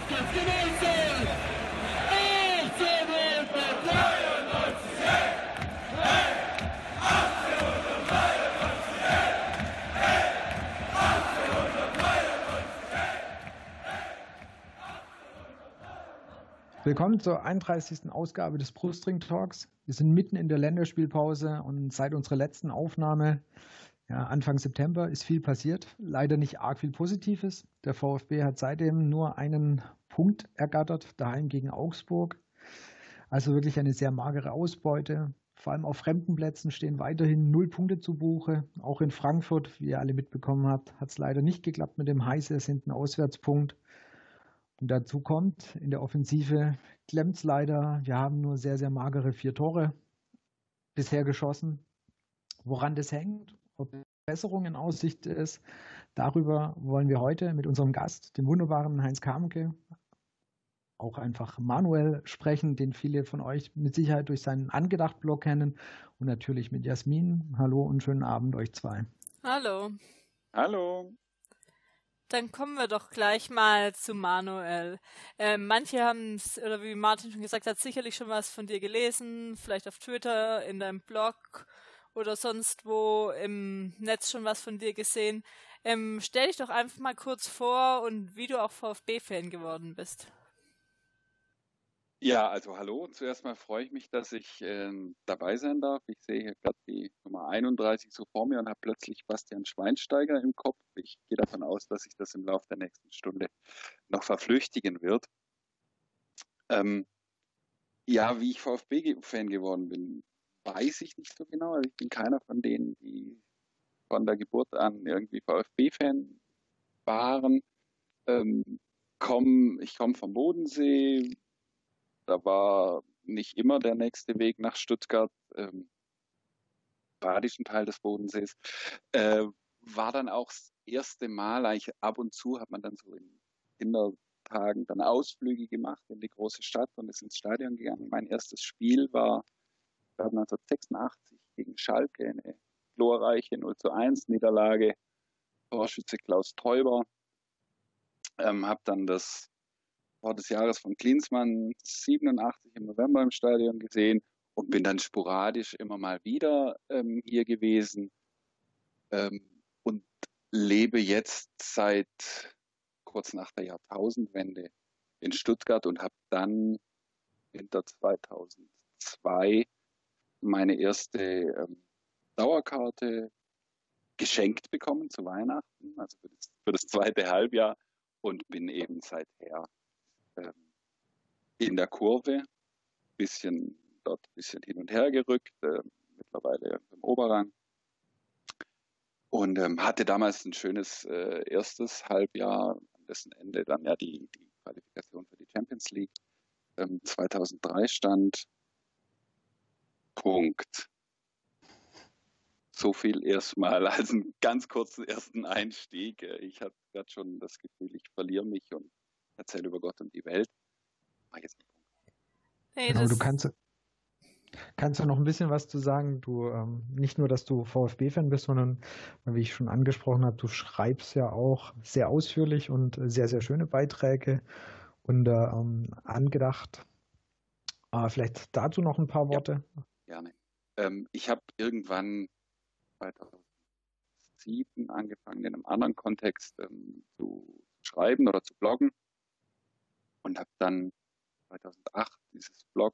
Willkommen zur 31. Ausgabe des Brustring Talks. Wir sind mitten in der Länderspielpause und seit unserer letzten Aufnahme, Anfang September, ist viel passiert. Leider nicht arg viel Positives. Der VfB hat seitdem nur einen Punkt ergattert, daheim gegen Augsburg. Also wirklich eine sehr magere Ausbeute. Vor allem auf fremden Plätzen stehen weiterhin 0 Punkte zu Buche. Auch in Frankfurt, wie ihr alle mitbekommen habt, hat es leider nicht geklappt mit dem heiß-ersehnten Auswärtspunkt. Und dazu kommt, in der Offensive klemmt es leider. Wir haben nur sehr, sehr magere 4 Tore bisher geschossen. Woran das hängt, ob Besserung in Aussicht ist, darüber wollen wir heute mit unserem Gast, dem wunderbaren Heinz Kamke, auch einfach Manuel sprechen, den viele von euch mit Sicherheit durch seinen Angedacht-Blog kennen. Und natürlich mit Jasmin. Hallo und schönen Abend euch zwei. Hallo. Hallo. Dann kommen wir doch gleich mal zu Manuel. Manche haben es, oder wie Martin schon gesagt hat, sicherlich schon was von dir gelesen, vielleicht auf Twitter, in deinem Blog oder sonst wo im Netz schon was von dir gesehen. Stell dich doch einfach mal kurz vor und wie du auch VfB-Fan geworden bist. Ja, also hallo. Zuerst mal freue ich mich, dass ich dabei sein darf. Ich sehe hier gerade die Nummer 31 so vor mir und habe plötzlich Bastian Schweinsteiger im Kopf. Ich gehe davon aus, dass sich das im Laufe der nächsten Stunde noch verflüchtigen wird. Wie ich VfB-Fan geworden bin, weiß ich nicht so genau. Also ich bin keiner von denen, die von der Geburt an irgendwie VfB-Fan waren. Ich komme vom Bodensee. Da war nicht immer der nächste Weg nach Stuttgart, badischen Teil des Bodensees. War dann auch das erste Mal, eigentlich ab und zu hat man dann so in Kindertagen dann Ausflüge gemacht in die große Stadt und ist ins Stadion gegangen. Mein erstes Spiel war 1986 gegen Schalke, eine glorreiche 0:1 Niederlage. Torschütze Klaus Teuber. Habe dann das Tor des Jahres von Klinsmann 87 im November im Stadion gesehen und bin dann sporadisch immer mal wieder hier gewesen und lebe jetzt seit kurz nach der Jahrtausendwende in Stuttgart und habe dann Winter 2002 meine erste Dauerkarte geschenkt bekommen zu Weihnachten, also für das zweite Halbjahr und bin eben seither in der Kurve, bisschen hin und her gerückt, mittlerweile im Oberrang. Und hatte damals ein schönes erstes Halbjahr, an dessen Ende dann ja die Qualifikation für die Champions League 2003 stand. Punkt. So viel erstmal als einen ganz kurzen ersten Einstieg. Ich hatte gerade schon das Gefühl, ich verliere mich und erzähle über Gott und die Welt. Mach jetzt einen Punkt. Hey, genau, du kannst du noch ein bisschen was zu sagen. Du nicht nur, dass du VfB-Fan bist, sondern, wie ich schon angesprochen habe, du schreibst ja auch sehr ausführlich und sehr, sehr schöne Beiträge und angedacht. Vielleicht dazu noch ein paar Worte. Ja, gerne. Ich habe irgendwann 2007 angefangen, in einem anderen Kontext zu schreiben oder zu bloggen und habe dann 2008 dieses Blog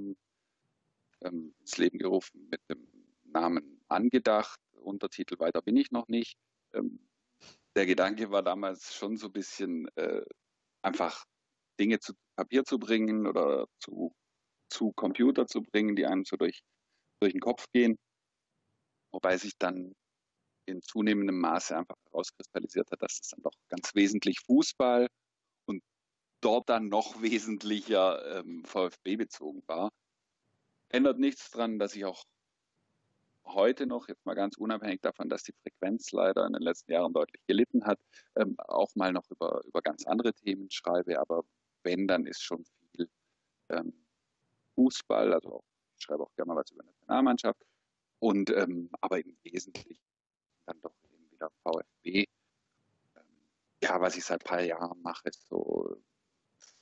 ins Leben gerufen mit dem Namen Angedacht, Untertitel Weiter bin ich noch nicht. Der Gedanke war damals schon so ein bisschen einfach Dinge zu Papier zu bringen oder zu Computer zu bringen, die einem so durch den Kopf gehen, wobei sich dann in zunehmendem Maße einfach herauskristallisiert hat, dass es dann doch ganz wesentlich Fußball und dort dann noch wesentlicher VfB bezogen war. Ändert nichts dran, dass ich auch heute noch, jetzt mal ganz unabhängig davon, dass die Frequenz leider in den letzten Jahren deutlich gelitten hat, auch mal noch über ganz andere Themen schreibe, aber wenn, dann ist schon viel Fußball, also ich schreibe auch gerne mal was über eine Nationalmannschaft und aber im Wesentlichen dann doch eben wieder VfB. Was ich seit ein paar Jahren mache, ist so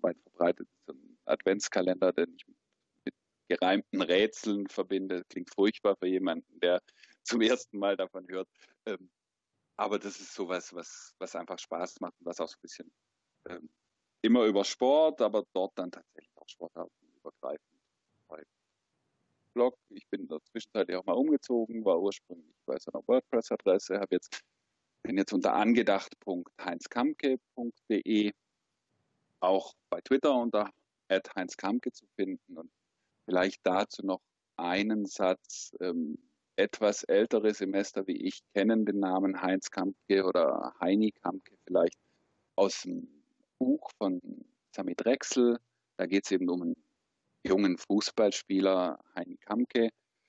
weit verbreitet ist, so ein Adventskalender, den ich mit gereimten Rätseln verbinde. Klingt furchtbar für jemanden, der zum ersten Mal davon hört. Aber das ist sowas, was einfach Spaß macht und was auch so ein bisschen immer über Sport, aber dort dann tatsächlich auch sportartenübergreifend. Bei Blog, ich bin in der Zwischenzeit auch mal umgezogen, war ursprünglich bei so einer WordPress-Adresse, bin jetzt unter angedacht.heinzkamke.de, auch bei Twitter unter @heinzkamke zu finden. Und vielleicht dazu noch einen Satz. Etwas ältere Semester wie ich kennen den Namen Heinz Kamke oder Heini Kamke vielleicht aus dem Buch von Sami Drechsel. Da geht es eben um einen jungen Fußballspieler, Heini Kamke,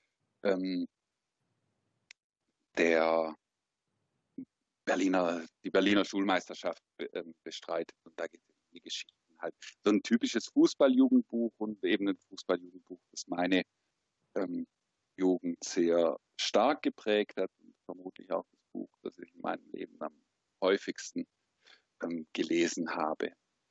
der die Berliner Schulmeisterschaft bestreitet. Und da geht es um die Geschichten halt. So ein typisches Fußballjugendbuch und eben ein Fußballjugendbuch, das meine Jugend sehr stark geprägt hat und vermutlich auch das Buch, das ich in meinem Leben am häufigsten gelesen habe.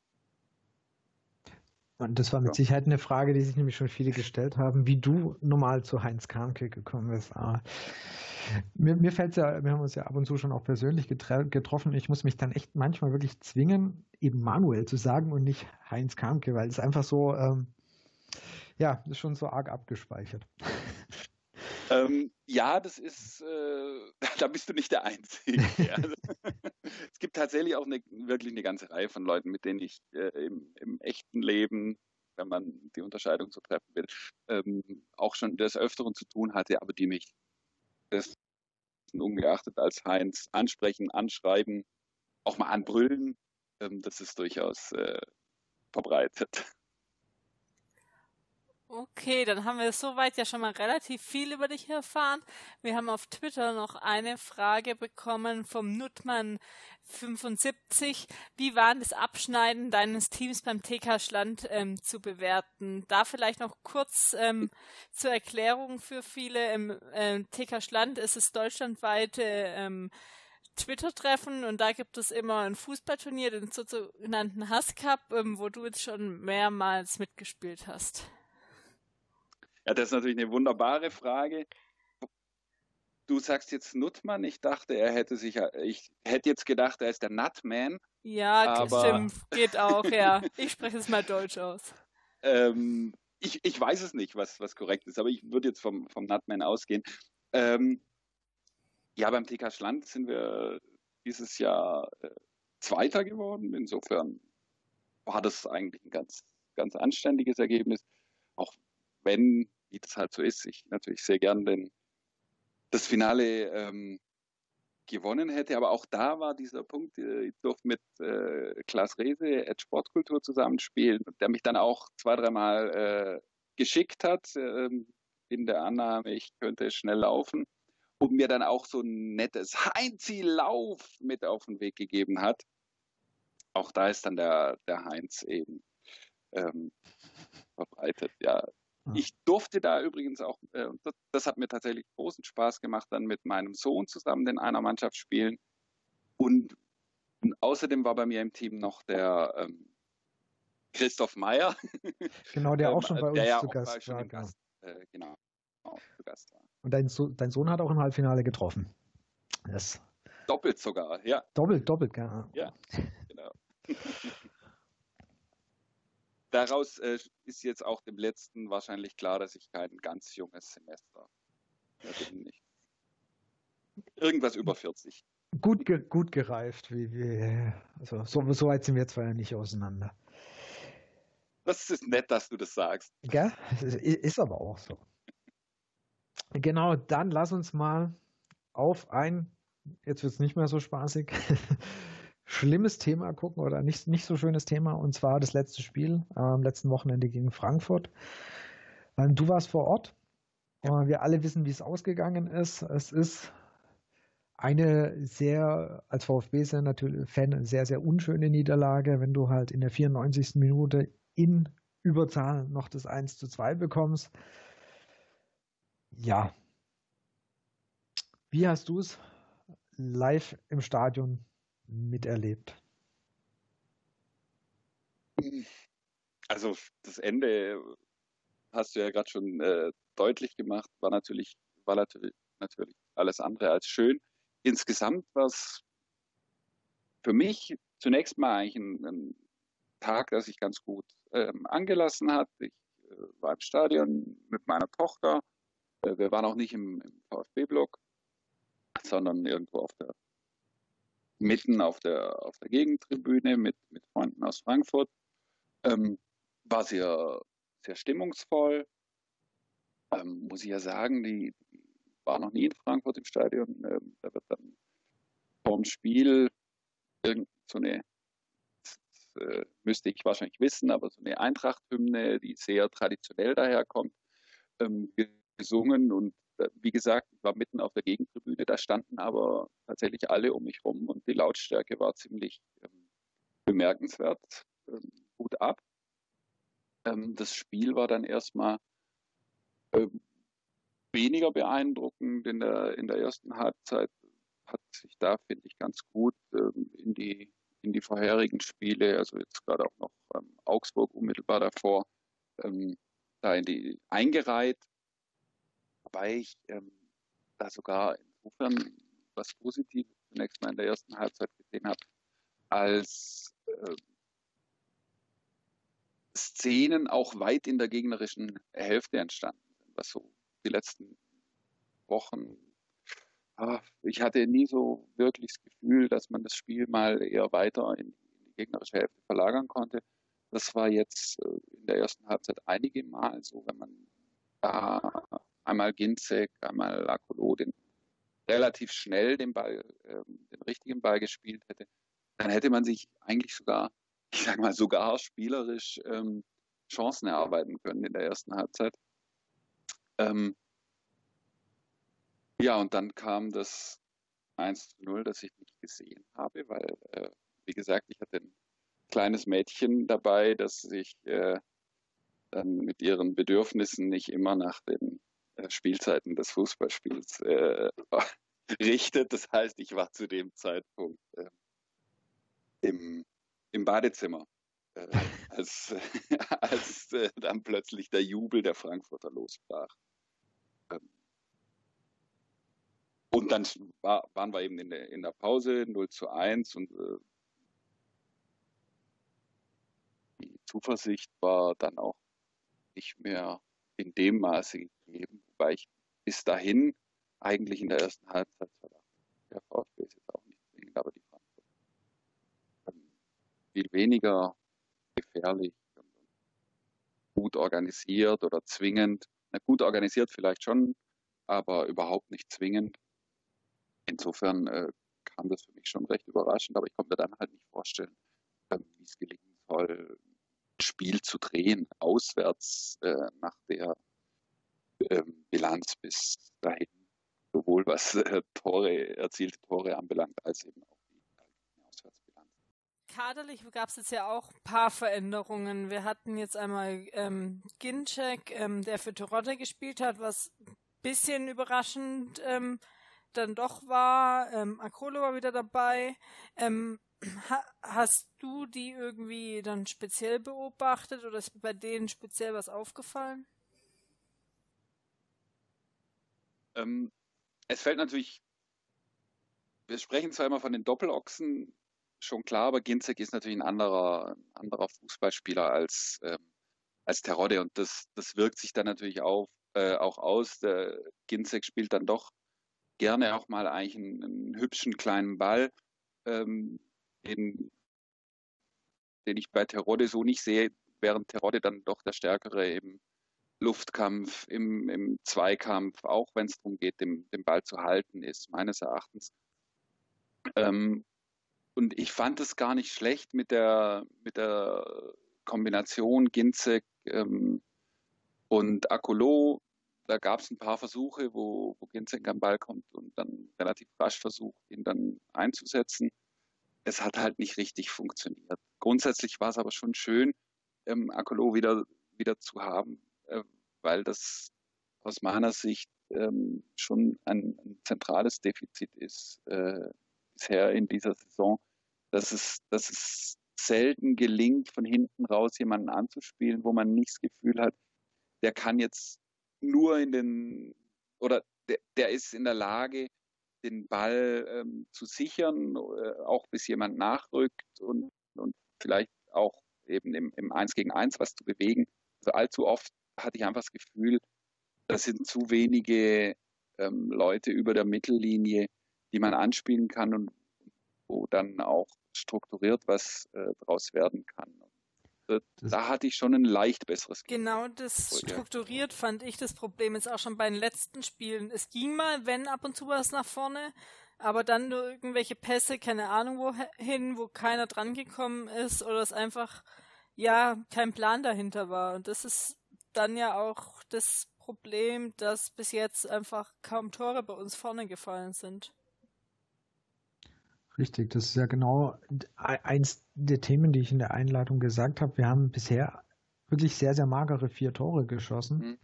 Und das war mit Sicherheit eine Frage, die sich nämlich schon viele gestellt haben, wie du normal zu Heinz Kamke gekommen bist. Mir fällt es ja, wir haben uns ja ab und zu schon auch persönlich getroffen. Ich muss mich dann echt manchmal wirklich zwingen, eben Manuel zu sagen und nicht Heinz Kamke, weil es einfach so, das ist schon so arg abgespeichert. Ja, das ist, da bist du nicht der Einzige. Es gibt tatsächlich auch wirklich eine ganze Reihe von Leuten, mit denen ich im echten Leben, wenn man die Unterscheidung so treffen will, auch schon des Öfteren zu tun hatte, aber die mich dessen ungeachtet als Heinz ansprechen, anschreiben, auch mal anbrüllen. Das ist durchaus verbreitet. Okay, dann haben wir soweit ja schon mal relativ viel über dich erfahren. Wir haben auf Twitter noch eine Frage bekommen vom Nutman75. Wie war das Abschneiden deines Teams beim TK Schland zu bewerten? Da vielleicht noch kurz zur Erklärung für viele. Im TK Schland ist es deutschlandweite Twitter-Treffen und da gibt es immer ein Fußballturnier, den sogenannten Hass Cup, wo du jetzt schon mehrmals mitgespielt hast. Ja, das ist natürlich eine wunderbare Frage. Du sagst jetzt Nutman. Ich hätte jetzt gedacht, er ist der Nutman. Ja, aber stimmt, geht auch, ja. Ich spreche es mal deutsch aus. Ich weiß es nicht, was korrekt ist, aber ich würde jetzt vom Nutman ausgehen. Beim TK Schland sind wir dieses Jahr Zweiter geworden. Insofern war das eigentlich ein ganz, ganz anständiges Ergebnis. Auch wenn, wie das halt so ist, ich natürlich sehr gern das Finale gewonnen hätte. Aber auch da war dieser Punkt, ich durfte mit Klaas Rehse at Sportkultur zusammenspielen, der mich dann auch 2-3 Mal geschickt hat, in der Annahme, ich könnte schnell laufen. Und mir dann auch so ein nettes Heinzi-Lauf mit auf den Weg gegeben hat. Auch da ist dann der Heinz eben verbreitet, ja. Ich durfte da übrigens auch, das hat mir tatsächlich großen Spaß gemacht, dann mit meinem Sohn zusammen in einer Mannschaft spielen. Und außerdem war bei mir im Team noch der Christoph Meyer. Genau, der auch schon bei uns zu Gast war. Genau, zu Gast war. Und dein Sohn hat auch im Halbfinale getroffen. Yes. Doppelt sogar, ja. Doppelt, ja. Ja, genau. Daraus ist jetzt auch dem Letzten wahrscheinlich klar, dass ich kein ganz junges Semester bin. Irgendwas über 40. Gut gereift. Also so weit sind wir zwar ja nicht auseinander. Das ist nett, dass du das sagst. Gell? Ist aber auch so. Genau, dann lass uns mal auf jetzt wird es nicht mehr so spaßig, schlimmes Thema gucken oder nicht so schönes Thema, und zwar das letzte Spiel am letzten Wochenende gegen Frankfurt. Du warst vor Ort. Ja. Wir alle wissen, wie es ausgegangen ist. Es ist eine als VfB-Fan natürlich eine sehr, sehr unschöne Niederlage, wenn du halt in der 94. Minute in Überzahl noch das 1:2 bekommst. Ja. Wie hast du es live im Stadion miterlebt? Also das Ende hast du ja gerade schon deutlich gemacht, war natürlich alles andere als schön. Insgesamt war es für mich zunächst mal eigentlich ein Tag, der sich ganz gut angelassen hat. Ich war im Stadion mit meiner Tochter. Wir waren auch nicht im VfB-Block, sondern irgendwo mitten auf der Gegentribüne mit Freunden aus Frankfurt. War sehr, sehr stimmungsvoll. Muss ich ja sagen, die war noch nie in Frankfurt im Stadion. Da wird dann vorm Spiel irgend so eine, müsste ich wahrscheinlich wissen, aber so eine Eintracht-Hymne, die sehr traditionell daherkommt, gesungen. Und wie gesagt, ich war mitten auf der Gegentribüne, da standen aber tatsächlich alle um mich rum und die Lautstärke war ziemlich bemerkenswert, gut ab. Das Spiel war dann erstmal weniger beeindruckend in der ersten Halbzeit. Hat sich da, finde ich, ganz gut in die vorherigen Spiele, also jetzt gerade auch noch Augsburg unmittelbar davor, da eingereiht, wobei ich da sogar insofern was Positives zunächst mal in der ersten Halbzeit gesehen habe, als Szenen auch weit in der gegnerischen Hälfte entstanden sind, was so die letzten Wochen, ich hatte nie so wirklich das Gefühl, dass man das Spiel mal eher weiter in die gegnerische Hälfte verlagern konnte. Das war jetzt in der ersten Halbzeit einige Mal so, wenn man da einmal Ginczek, einmal Akolo relativ schnell den richtigen Ball gespielt hätte, dann hätte man sich eigentlich sogar, ich sag mal, sogar spielerisch Chancen erarbeiten können in der ersten Halbzeit. Ja, und dann kam das 1:0, das ich nicht gesehen habe, weil, wie gesagt, ich hatte ein kleines Mädchen dabei, das sich dann mit ihren Bedürfnissen nicht immer nach den Spielzeiten des Fußballspiels richtet. Das heißt, ich war zu dem Zeitpunkt im Badezimmer, als dann plötzlich der Jubel der Frankfurter losbrach. Und dann waren wir eben in der Pause 0:1 und die Zuversicht war dann auch nicht mehr in dem Maße gegeben, wobei ich bis dahin eigentlich in der ersten Halbzeit dachte, der VfB ist jetzt auch nicht zwingend, aber die Frankfurter viel weniger gefährlich und gut organisiert oder zwingend. Na, gut organisiert vielleicht schon, aber überhaupt nicht zwingend. Insofern kam das für mich schon recht überraschend, aber ich konnte mir dann halt nicht vorstellen, wie es gelingen soll, ein Spiel zu drehen, auswärts nach der Bilanz bis dahin, sowohl was erzielte Tore anbelangt, als eben auch die Auswärtsbilanz. Kaderlich gab es jetzt ja auch ein paar Veränderungen. Wir hatten jetzt einmal Ginczek, der für Terodde gespielt hat, was ein bisschen überraschend dann doch war. Akolo war wieder dabei. Hast du die irgendwie dann speziell beobachtet oder ist bei denen speziell was aufgefallen? Es fällt natürlich, wir sprechen zwar immer von den Doppelochsen, schon klar, aber Ginczek ist natürlich ein anderer Fußballspieler als Terodde und das wirkt sich dann natürlich auch aus. Der Ginczek spielt dann doch gerne auch mal eigentlich einen hübschen kleinen Ball, den ich bei Terodde so nicht sehe, während Terodde dann doch der stärkere im Luftkampf, im Zweikampf, auch wenn es darum geht, den Ball zu halten ist, meines Erachtens. Und ich fand es gar nicht schlecht mit der Kombination Ginczek und Akolo. Da gab es ein paar Versuche, wo Ginczek am Ball kommt und dann relativ rasch versucht, ihn dann einzusetzen. Es hat halt nicht richtig funktioniert. Grundsätzlich war es aber schon schön, Akolo wieder zu haben, weil das aus meiner Sicht schon ein zentrales Defizit ist bisher in dieser Saison, dass es selten gelingt, von hinten raus jemanden anzuspielen, wo man nicht das Gefühl hat, der kann jetzt nur der ist in der Lage, den Ball zu sichern, auch bis jemand nachrückt und vielleicht auch eben im 1 gegen 1 was zu bewegen. Also allzu oft hatte ich einfach das Gefühl, das sind zu wenige Leute über der Mittellinie, die man anspielen kann und wo dann auch strukturiert was draus werden kann. Da hatte ich schon ein leicht besseres Gefühl. Genau, das strukturiert fand ich das Problem jetzt auch schon bei den letzten Spielen. Es ging mal, wenn ab und zu was nach vorne, aber dann nur irgendwelche Pässe, keine Ahnung wohin, wo keiner dran gekommen ist oder es einfach, ja, kein Plan dahinter war. Und das ist dann ja auch das Problem, dass bis jetzt einfach kaum Tore bei uns vorne gefallen sind. Richtig, das ist ja genau eins der Themen, die ich in der Einleitung gesagt habe. Wir haben bisher wirklich sehr, sehr magere 4 Tore geschossen,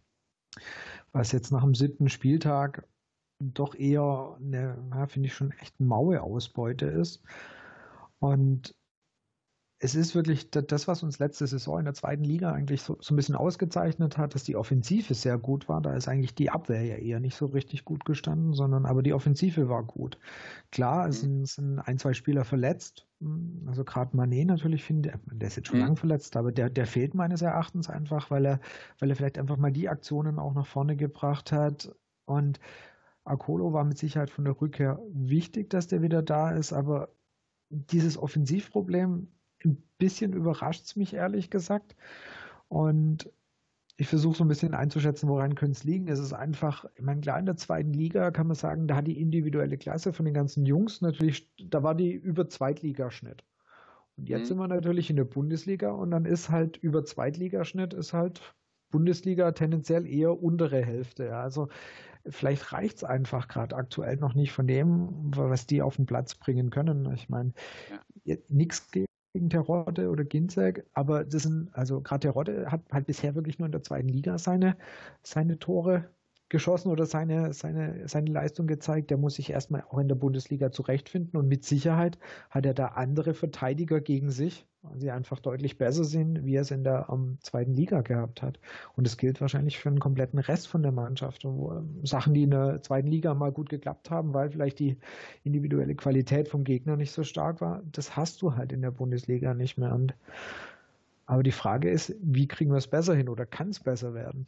was jetzt nach dem 7. Spieltag doch eher finde ich schon echt eine maue Ausbeute ist. Und es ist wirklich das, was uns letzte Saison in der 2. Liga eigentlich so ein bisschen ausgezeichnet hat, dass die Offensive sehr gut war. Da ist eigentlich die Abwehr ja eher nicht so richtig gut gestanden, aber die Offensive war gut. Klar, es sind 1, 2 Spieler verletzt. Also gerade Mané natürlich, der ist jetzt schon lange verletzt, aber der fehlt meines Erachtens einfach, weil er vielleicht einfach mal die Aktionen auch nach vorne gebracht hat. Und Akolo war mit Sicherheit von der Rückkehr wichtig, dass der wieder da ist, aber dieses Offensivproblem, ein bisschen überrascht es mich, ehrlich gesagt. Und ich versuche so ein bisschen einzuschätzen, woran könnte es liegen. Es ist einfach, ich meine, klar, in der 2. Liga kann man sagen, da hat die individuelle Klasse von den ganzen Jungs natürlich, da war die über Zweitligaschnitt. Und jetzt sind wir natürlich in der Bundesliga und dann ist halt über Zweitligaschnitt ist halt Bundesliga tendenziell eher untere Hälfte. Ja. Also vielleicht reicht es einfach gerade aktuell noch nicht von dem, was die auf den Platz bringen können. Ich meine, nichts gegen Terodde oder Ginczek, aber das sind, also gerade Terodde hat halt bisher wirklich nur in der 2. Liga seine Tore geschossen oder seine Leistung gezeigt. Der muss sich erstmal auch in der Bundesliga zurechtfinden und mit Sicherheit hat er da andere Verteidiger gegen sich, weil sie einfach deutlich besser sind, wie er es in der 2. Liga gehabt hat. Und das gilt wahrscheinlich für den kompletten Rest von der Mannschaft. Sachen, die in der 2. Liga mal gut geklappt haben, weil vielleicht die individuelle Qualität vom Gegner nicht so stark war, das hast du halt in der Bundesliga nicht mehr. Aber die Frage ist, wie kriegen wir es besser hin oder kann es besser werden?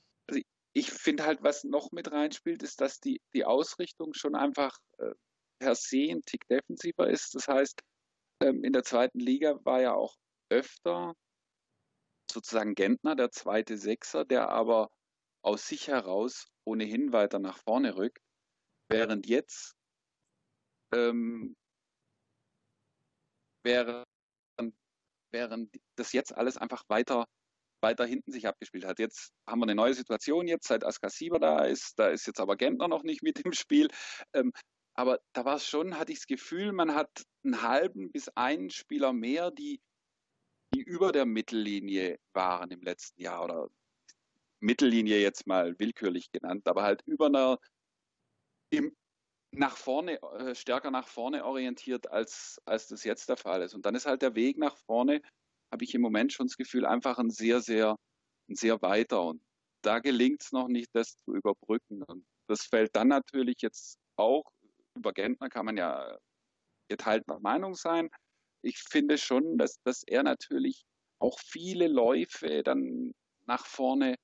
Ich finde halt, was noch mit reinspielt, ist, dass die Ausrichtung schon einfach per se ein Tick defensiver ist. Das heißt, in der 2. Liga war ja auch öfter sozusagen Gentner, der zweite Sechser, der aber aus sich heraus ohnehin weiter nach vorne rückt, während jetzt während das jetzt alles einfach weiter hinten sich abgespielt hat. Jetzt haben wir eine neue Situation jetzt, seit Askasiba da ist jetzt aber Gentner noch nicht mit im Spiel. Aber da war es schon, hatte ich das Gefühl, man hat einen halben bis einen Spieler mehr, die über der Mittellinie waren im letzten Jahr oder Mittellinie jetzt mal willkürlich genannt, aber halt stärker nach vorne orientiert, als das jetzt der Fall ist. Und dann ist halt der Weg nach vorne, habe ich im Moment schon das Gefühl, einfach ein sehr weiter. Und da gelingt es noch nicht, das zu überbrücken. Und das fällt dann natürlich jetzt auch, über Gentner kann man ja geteilter Meinung sein. Ich finde schon, dass er natürlich auch viele Läufe dann nach vorne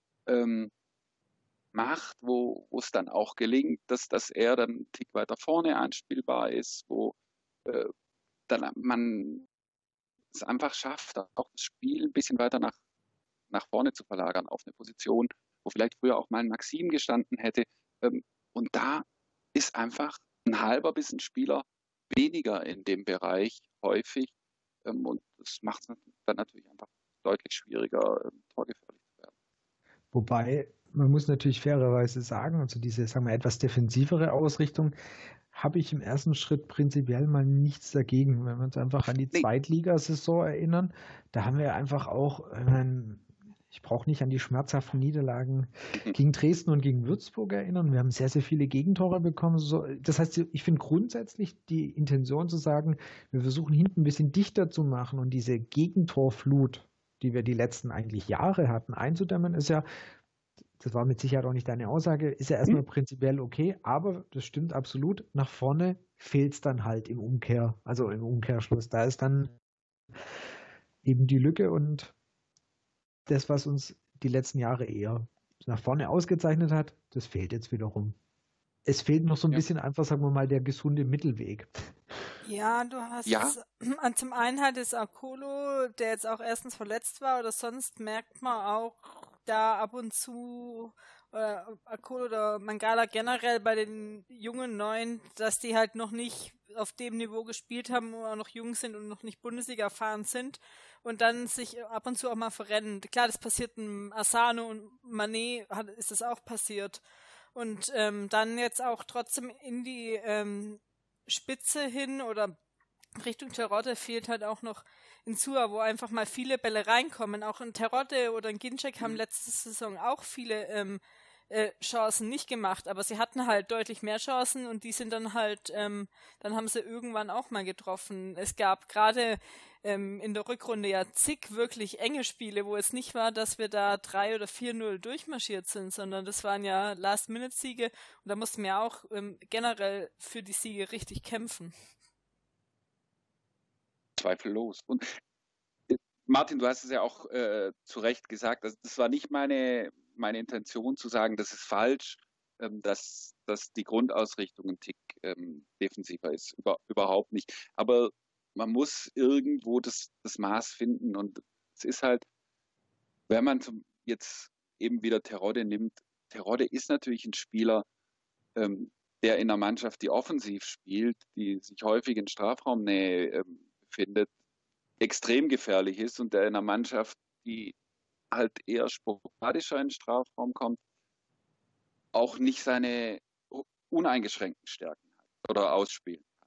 macht, wo es dann auch gelingt, dass er dann einen Tick weiter vorne anspielbar ist, wo dann man es einfach schafft, auch das Spiel ein bisschen weiter nach vorne zu verlagern auf eine Position, wo vielleicht früher auch mal ein Maxim gestanden hätte. Und da ist einfach ein halber bis ein Spieler weniger in dem Bereich häufig. Und das macht es dann natürlich einfach deutlich schwieriger, torgefährlich zu werden. Wobei, man muss natürlich fairerweise sagen, also diese, sagen wir, etwas defensivere Ausrichtung habe ich im ersten Schritt prinzipiell mal nichts dagegen. Wenn wir uns einfach an die Zweitligasaison erinnern, da haben wir einfach auch, Ich brauche nicht an die schmerzhaften Niederlagen gegen Dresden und gegen Würzburg erinnern. Wir haben sehr, sehr viele Gegentore bekommen. Das heißt, ich finde grundsätzlich die Intention zu sagen, wir versuchen hinten ein bisschen dichter zu machen und diese Gegentorflut, die wir die letzten eigentlich Jahre hatten, einzudämmen, ist ja, das war mit Sicherheit auch nicht deine Aussage, ist ja erstmal prinzipiell okay, aber das stimmt absolut, nach vorne fehlt es dann halt im Umkehrschluss. Da ist dann eben die Lücke und das, was uns die letzten Jahre eher nach vorne ausgezeichnet hat, das fehlt jetzt wiederum. Es fehlt noch so ein bisschen einfach, sagen wir mal, der gesunde Mittelweg. Ja, du hast zum einen halt das Akolo, der jetzt auch erstens verletzt war, oder sonst merkt man auch da ab und zu Akolo oder Mangala generell bei den jungen Neuen, dass die halt noch nicht auf dem Niveau gespielt haben oder noch jung sind und noch nicht Bundesliga erfahren sind und dann sich ab und zu auch mal verrennen. Klar, das passiert in Asano und Mané ist das auch passiert. Und dann jetzt auch trotzdem in die Spitze hin oder Richtung Terodde fehlt halt auch noch Insua, wo einfach mal viele Bälle reinkommen. Auch ein Terodde oder ein Ginczek haben letzte Saison auch viele Chancen nicht gemacht, aber sie hatten halt deutlich mehr Chancen und die sind dann halt, dann haben sie irgendwann auch mal getroffen. Es gab gerade in der Rückrunde ja zig wirklich enge Spiele, wo es nicht war, dass wir da 3 oder 4-0 durchmarschiert sind, sondern das waren ja Last-Minute-Siege und da mussten wir auch generell für die Siege richtig kämpfen. Zweifellos. Und Martin, du hast es ja auch zu Recht gesagt, das war nicht meine Intention zu sagen, das ist falsch, dass die Grundausrichtung ein Tick defensiver ist. Überhaupt nicht. Aber man muss irgendwo das Maß finden und es ist halt, wenn man jetzt eben wieder Terodde nimmt, Terodde ist natürlich ein Spieler, der in einer Mannschaft, die offensiv spielt, die sich häufig in Strafraumnähe befindet, extrem gefährlich ist und der in einer Mannschaft, die halt eher sporadischer in den Strafraum kommt, auch nicht seine uneingeschränkten Stärken hat oder ausspielen kann.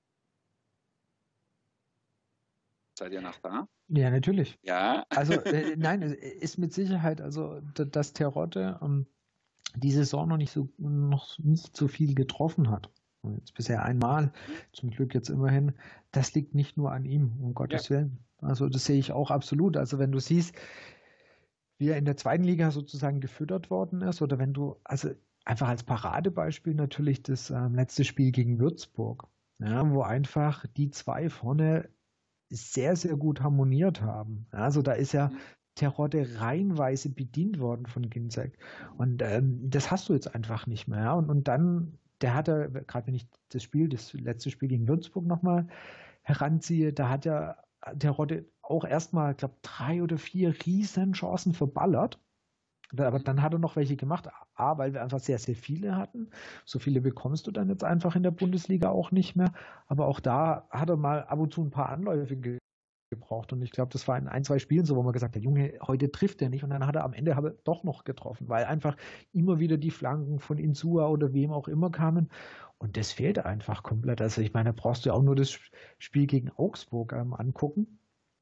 Seid ihr noch da? Ja, natürlich. Ja. Also nein, es ist mit Sicherheit, also dass Terodde die Saison noch nicht so viel getroffen hat. Jetzt bisher einmal, zum Glück jetzt immerhin. Das liegt nicht nur an ihm, um Gottes Willen. Also das sehe ich auch absolut. Also wenn du siehst, wie er in der zweiten Liga sozusagen gefüttert worden ist, oder wenn du, also einfach als Paradebeispiel natürlich das letzte Spiel gegen Würzburg, ja, wo einfach die zwei vorne sehr, sehr gut harmoniert haben. Also da ist ja Terodde reihenweise bedient worden von Ginczek. Und das hast du jetzt einfach nicht mehr. Ja? Und dann, der hatte, gerade wenn ich das letzte Spiel gegen Würzburg nochmal heranziehe, da hat ja Terodde auch erstmal, ich glaube, 3 oder 4 riesen Chancen verballert. Aber dann hat er noch welche gemacht. Weil wir einfach sehr, sehr viele hatten. So viele bekommst du dann jetzt einfach in der Bundesliga auch nicht mehr. Aber auch da hat er mal ab und zu ein paar Anläufe gebraucht. Und ich glaube, das war in 1, 2 Spielen so, wo man gesagt hat, Junge, heute trifft er nicht. Und dann hat er am Ende doch noch getroffen, weil einfach immer wieder die Flanken von Insua oder wem auch immer kamen. Und das fehlt einfach komplett. Also ich meine, da brauchst du ja auch nur das Spiel gegen Augsburg angucken.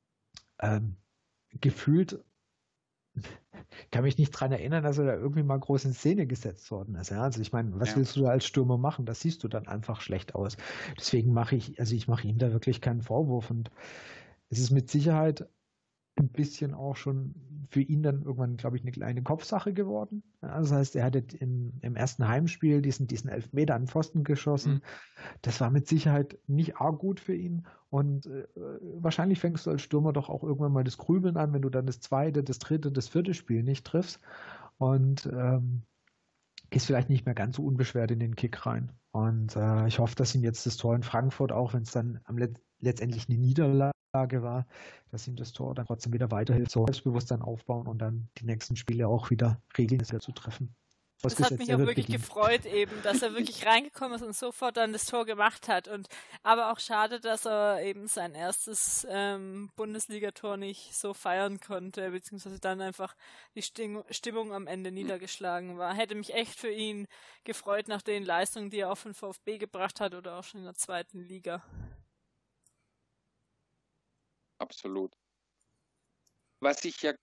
Gefühlt kann mich nicht daran erinnern, dass er da irgendwie mal groß in Szene gesetzt worden ist. Ja? Also ich meine, was willst du da als Stürmer machen? Das siehst du dann einfach schlecht aus. Deswegen mache ich ihm da wirklich keinen Vorwurf. Und es ist mit Sicherheit ein bisschen auch schon für ihn dann irgendwann, glaube ich, eine kleine Kopfsache geworden. Ja, das heißt, er hatte im ersten Heimspiel diesen Elfmeter an den Pfosten geschossen. Das war mit Sicherheit nicht arg gut für ihn. Und wahrscheinlich fängst du als Stürmer doch auch irgendwann mal das Grübeln an, wenn du dann das zweite, das dritte, das vierte Spiel nicht triffst. Und gehst vielleicht nicht mehr ganz so unbeschwert in den Kick rein. Und ich hoffe, dass ihm jetzt das Tor in Frankfurt, auch wenn es dann letztendlich eine Niederlage war, dass ihm das Tor dann trotzdem wieder weiterhilft, so Selbstbewusstsein aufbauen und dann die nächsten Spiele auch wieder regelmäßig zu treffen. Das hat mich auch wirklich gefreut eben, dass er wirklich reingekommen ist und sofort dann das Tor gemacht hat. Aber auch schade, dass er eben sein erstes Bundesligator nicht so feiern konnte, beziehungsweise dann einfach die Stimmung am Ende niedergeschlagen war. Hätte mich echt für ihn gefreut nach den Leistungen, die er auch von VfB gebracht hat oder auch schon in der zweiten Liga. Absolut. Was ich ja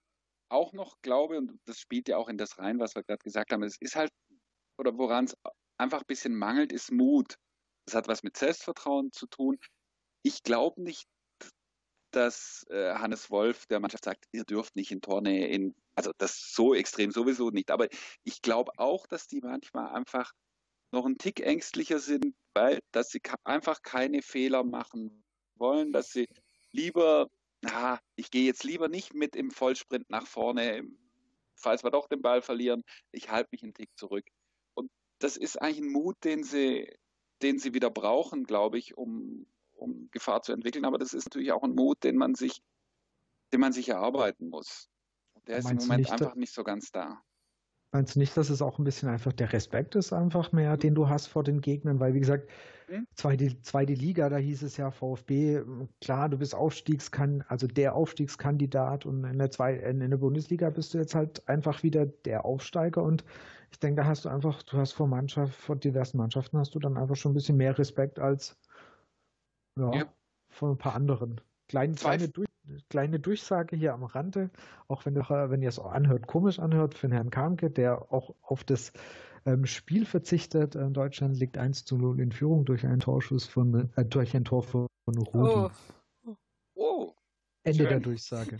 auch noch glaube, und das spielt ja auch in das rein, was wir gerade gesagt haben, es ist halt, oder woran es einfach ein bisschen mangelt, ist Mut. Das hat was mit Selbstvertrauen zu tun. Ich glaube nicht, dass Hannes Wolf der Mannschaft sagt, ihr dürft nicht in Tornähe, also das so extrem sowieso nicht. Aber ich glaube auch, dass die manchmal einfach noch einen Tick ängstlicher sind, weil dass sie einfach keine Fehler machen wollen, dass sie lieber, ich gehe jetzt lieber nicht mit im Vollsprint nach vorne, falls wir doch den Ball verlieren, ich halte mich einen Tick zurück. Und das ist eigentlich ein Mut, den sie wieder brauchen, glaube ich, um Gefahr zu entwickeln. Aber das ist natürlich auch ein Mut, den man sich erarbeiten muss. Der ist im Meinst du Moment nicht, einfach nicht so ganz da. meinst du nicht, dass es auch ein bisschen einfach der Respekt ist, einfach mehr, den du hast vor den Gegnern? Weil, wie gesagt, zweite Liga, da hieß es ja VfB, klar, du bist der Aufstiegskandidat, und in der Bundesliga bist du jetzt halt einfach wieder der Aufsteiger, und ich denke, da hast du hast vor diversen Mannschaften hast du dann einfach schon ein bisschen mehr Respekt als Ja. vor ein paar anderen. Kleine Durchsage hier am Rande, auch wenn ihr es auch komisch anhört, für den Herrn Kamke, der auch auf das Spiel verzichtet. Deutschland liegt 1:0 in Führung durch einen Tor von Rudi. Oh, Ende schön. der Durchsage.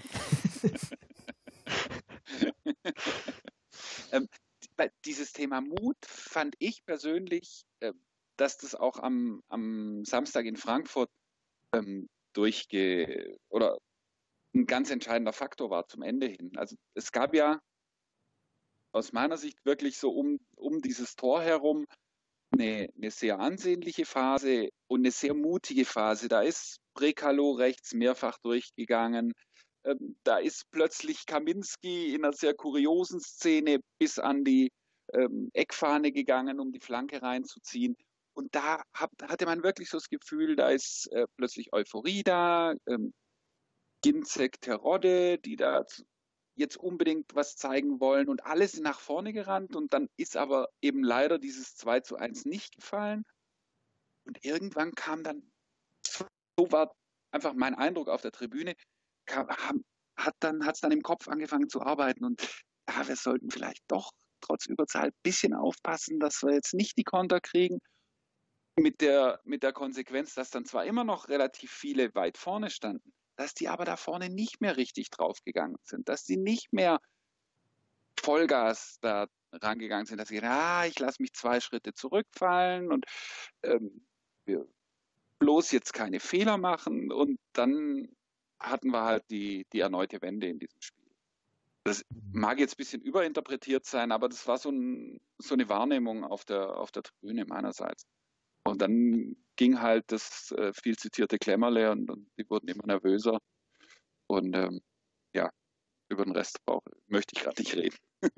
Dieses Thema Mut fand ich persönlich, dass das auch am Samstag in Frankfurt oder ein ganz entscheidender Faktor war zum Ende hin. Also es gab ja aus meiner Sicht wirklich so um dieses Tor herum eine sehr ansehnliche Phase und eine sehr mutige Phase. Da ist Brekalo rechts mehrfach durchgegangen. Da ist plötzlich Kaminski in einer sehr kuriosen Szene bis an die Eckfahne gegangen, um die Flanke reinzuziehen. Und da hatte man wirklich so das Gefühl, da ist plötzlich Euphorie da. Ginzek, Terodde, die da jetzt unbedingt was zeigen wollen, und alle sind nach vorne gerannt, und dann ist aber eben leider dieses 2:1 nicht gefallen. Und irgendwann kam dann, so war einfach mein Eindruck auf der Tribüne, hat es dann im Kopf angefangen zu arbeiten, und wir sollten vielleicht doch trotz Überzahl ein bisschen aufpassen, dass wir jetzt nicht die Konter kriegen, mit der Konsequenz, dass dann zwar immer noch relativ viele weit vorne standen, dass die aber da vorne nicht mehr richtig draufgegangen sind, dass die nicht mehr Vollgas da rangegangen sind, dass sie gesagt, ich lasse mich 2 Schritte zurückfallen und wir bloß jetzt keine Fehler machen, und dann hatten wir halt die erneute Wende in diesem Spiel. Das mag jetzt ein bisschen überinterpretiert sein, aber das war so eine Wahrnehmung auf der Tribüne meinerseits. Und dann ging halt das viel zitierte Klemmerle, und die wurden immer nervöser. Und über den Rest möchte ich gerade nicht reden.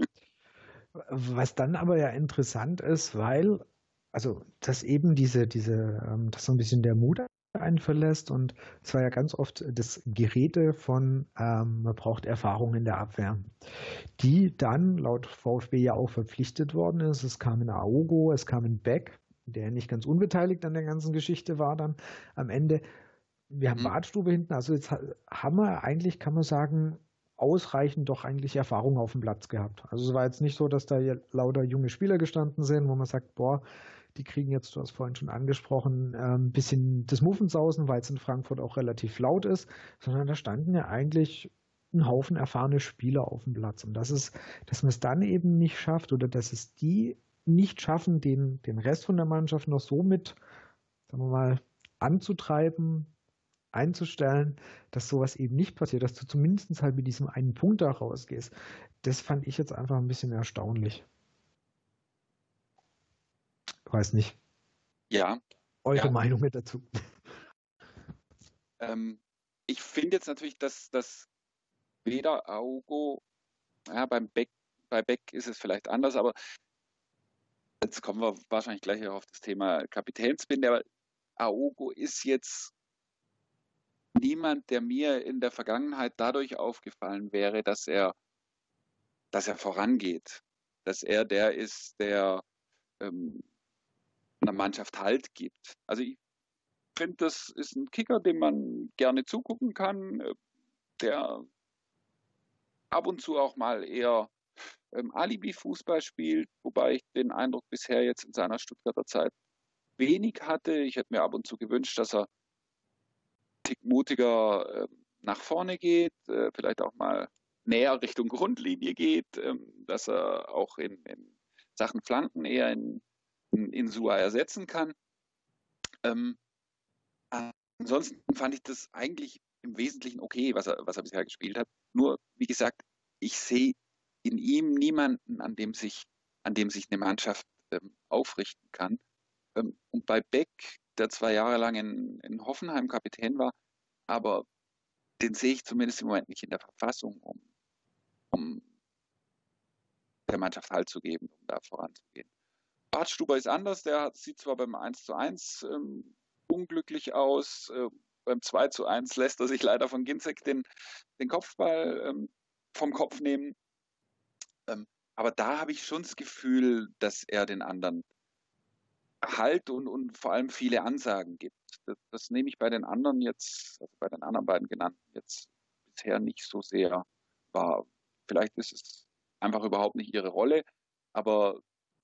Was dann aber ja interessant ist, weil, also, dass eben dass so ein bisschen der Mut einen verlässt, und es war ja ganz oft das Gerede von, man braucht Erfahrung in der Abwehr, die dann laut VfB ja auch verpflichtet worden ist. Es kam ein Aogo, es kam ein Beck, der nicht ganz unbeteiligt an der ganzen Geschichte war dann am Ende. Wir haben Badstube hinten, also jetzt haben wir eigentlich, kann man sagen, ausreichend doch eigentlich Erfahrung auf dem Platz gehabt. Also es war jetzt nicht so, dass da lauter junge Spieler gestanden sind, wo man sagt, boah, die kriegen jetzt, du hast vorhin schon angesprochen, ein bisschen das Muffensausen, weil es in Frankfurt auch relativ laut ist, sondern da standen ja eigentlich ein Haufen erfahrene Spieler auf dem Platz. Und dass man es dann eben nicht schafft, oder dass es die nicht schaffen, den Rest von der Mannschaft noch so mit, sagen wir mal, anzutreiben, einzustellen, dass sowas eben nicht passiert, dass du zumindest halt mit diesem einen Punkt da rausgehst. Das fand ich jetzt einfach ein bisschen erstaunlich. Ich weiß nicht. Ja. Eure Meinung mit dazu. Ich finde jetzt natürlich, dass weder Aogo, bei Beck ist es vielleicht anders, aber jetzt kommen wir wahrscheinlich gleich auf das Thema Kapitänsbinde, aber Aogo ist jetzt niemand, der mir in der Vergangenheit dadurch aufgefallen wäre, dass er vorangeht, dass er der ist, der einer Mannschaft Halt gibt. Also ich finde, das ist ein Kicker, dem man gerne zugucken kann, der ab und zu auch mal eher Alibi-Fußball spielt, wobei ich den Eindruck bisher jetzt in seiner Stuttgarter Zeit wenig hatte. Ich hätte mir ab und zu gewünscht, dass er einen Tick mutiger nach vorne geht, vielleicht auch mal näher Richtung Grundlinie geht, dass er auch in Sachen Flanken eher in Sua ersetzen kann. Ansonsten fand ich das eigentlich im Wesentlichen okay, was er bisher gespielt hat. Nur, wie gesagt, ich sehe in ihm niemanden, an dem sich eine Mannschaft aufrichten kann. Und bei Beck, der 2 Jahre lang in Hoffenheim Kapitän war, aber den sehe ich zumindest im Moment nicht in der Verfassung, um der Mannschaft Halt zu geben, um da voranzugehen. Bartstuber ist anders, der sieht zwar beim 1:1 unglücklich aus, beim 2:1 lässt er sich leider von Ginczek den Kopfball vom Kopf nehmen. Aber da habe ich schon das Gefühl, dass er den anderen Halt und vor allem viele Ansagen gibt. Das nehme ich bei den anderen jetzt, also bei den anderen beiden genannten jetzt bisher nicht so sehr wahr. Vielleicht ist es einfach überhaupt nicht ihre Rolle, aber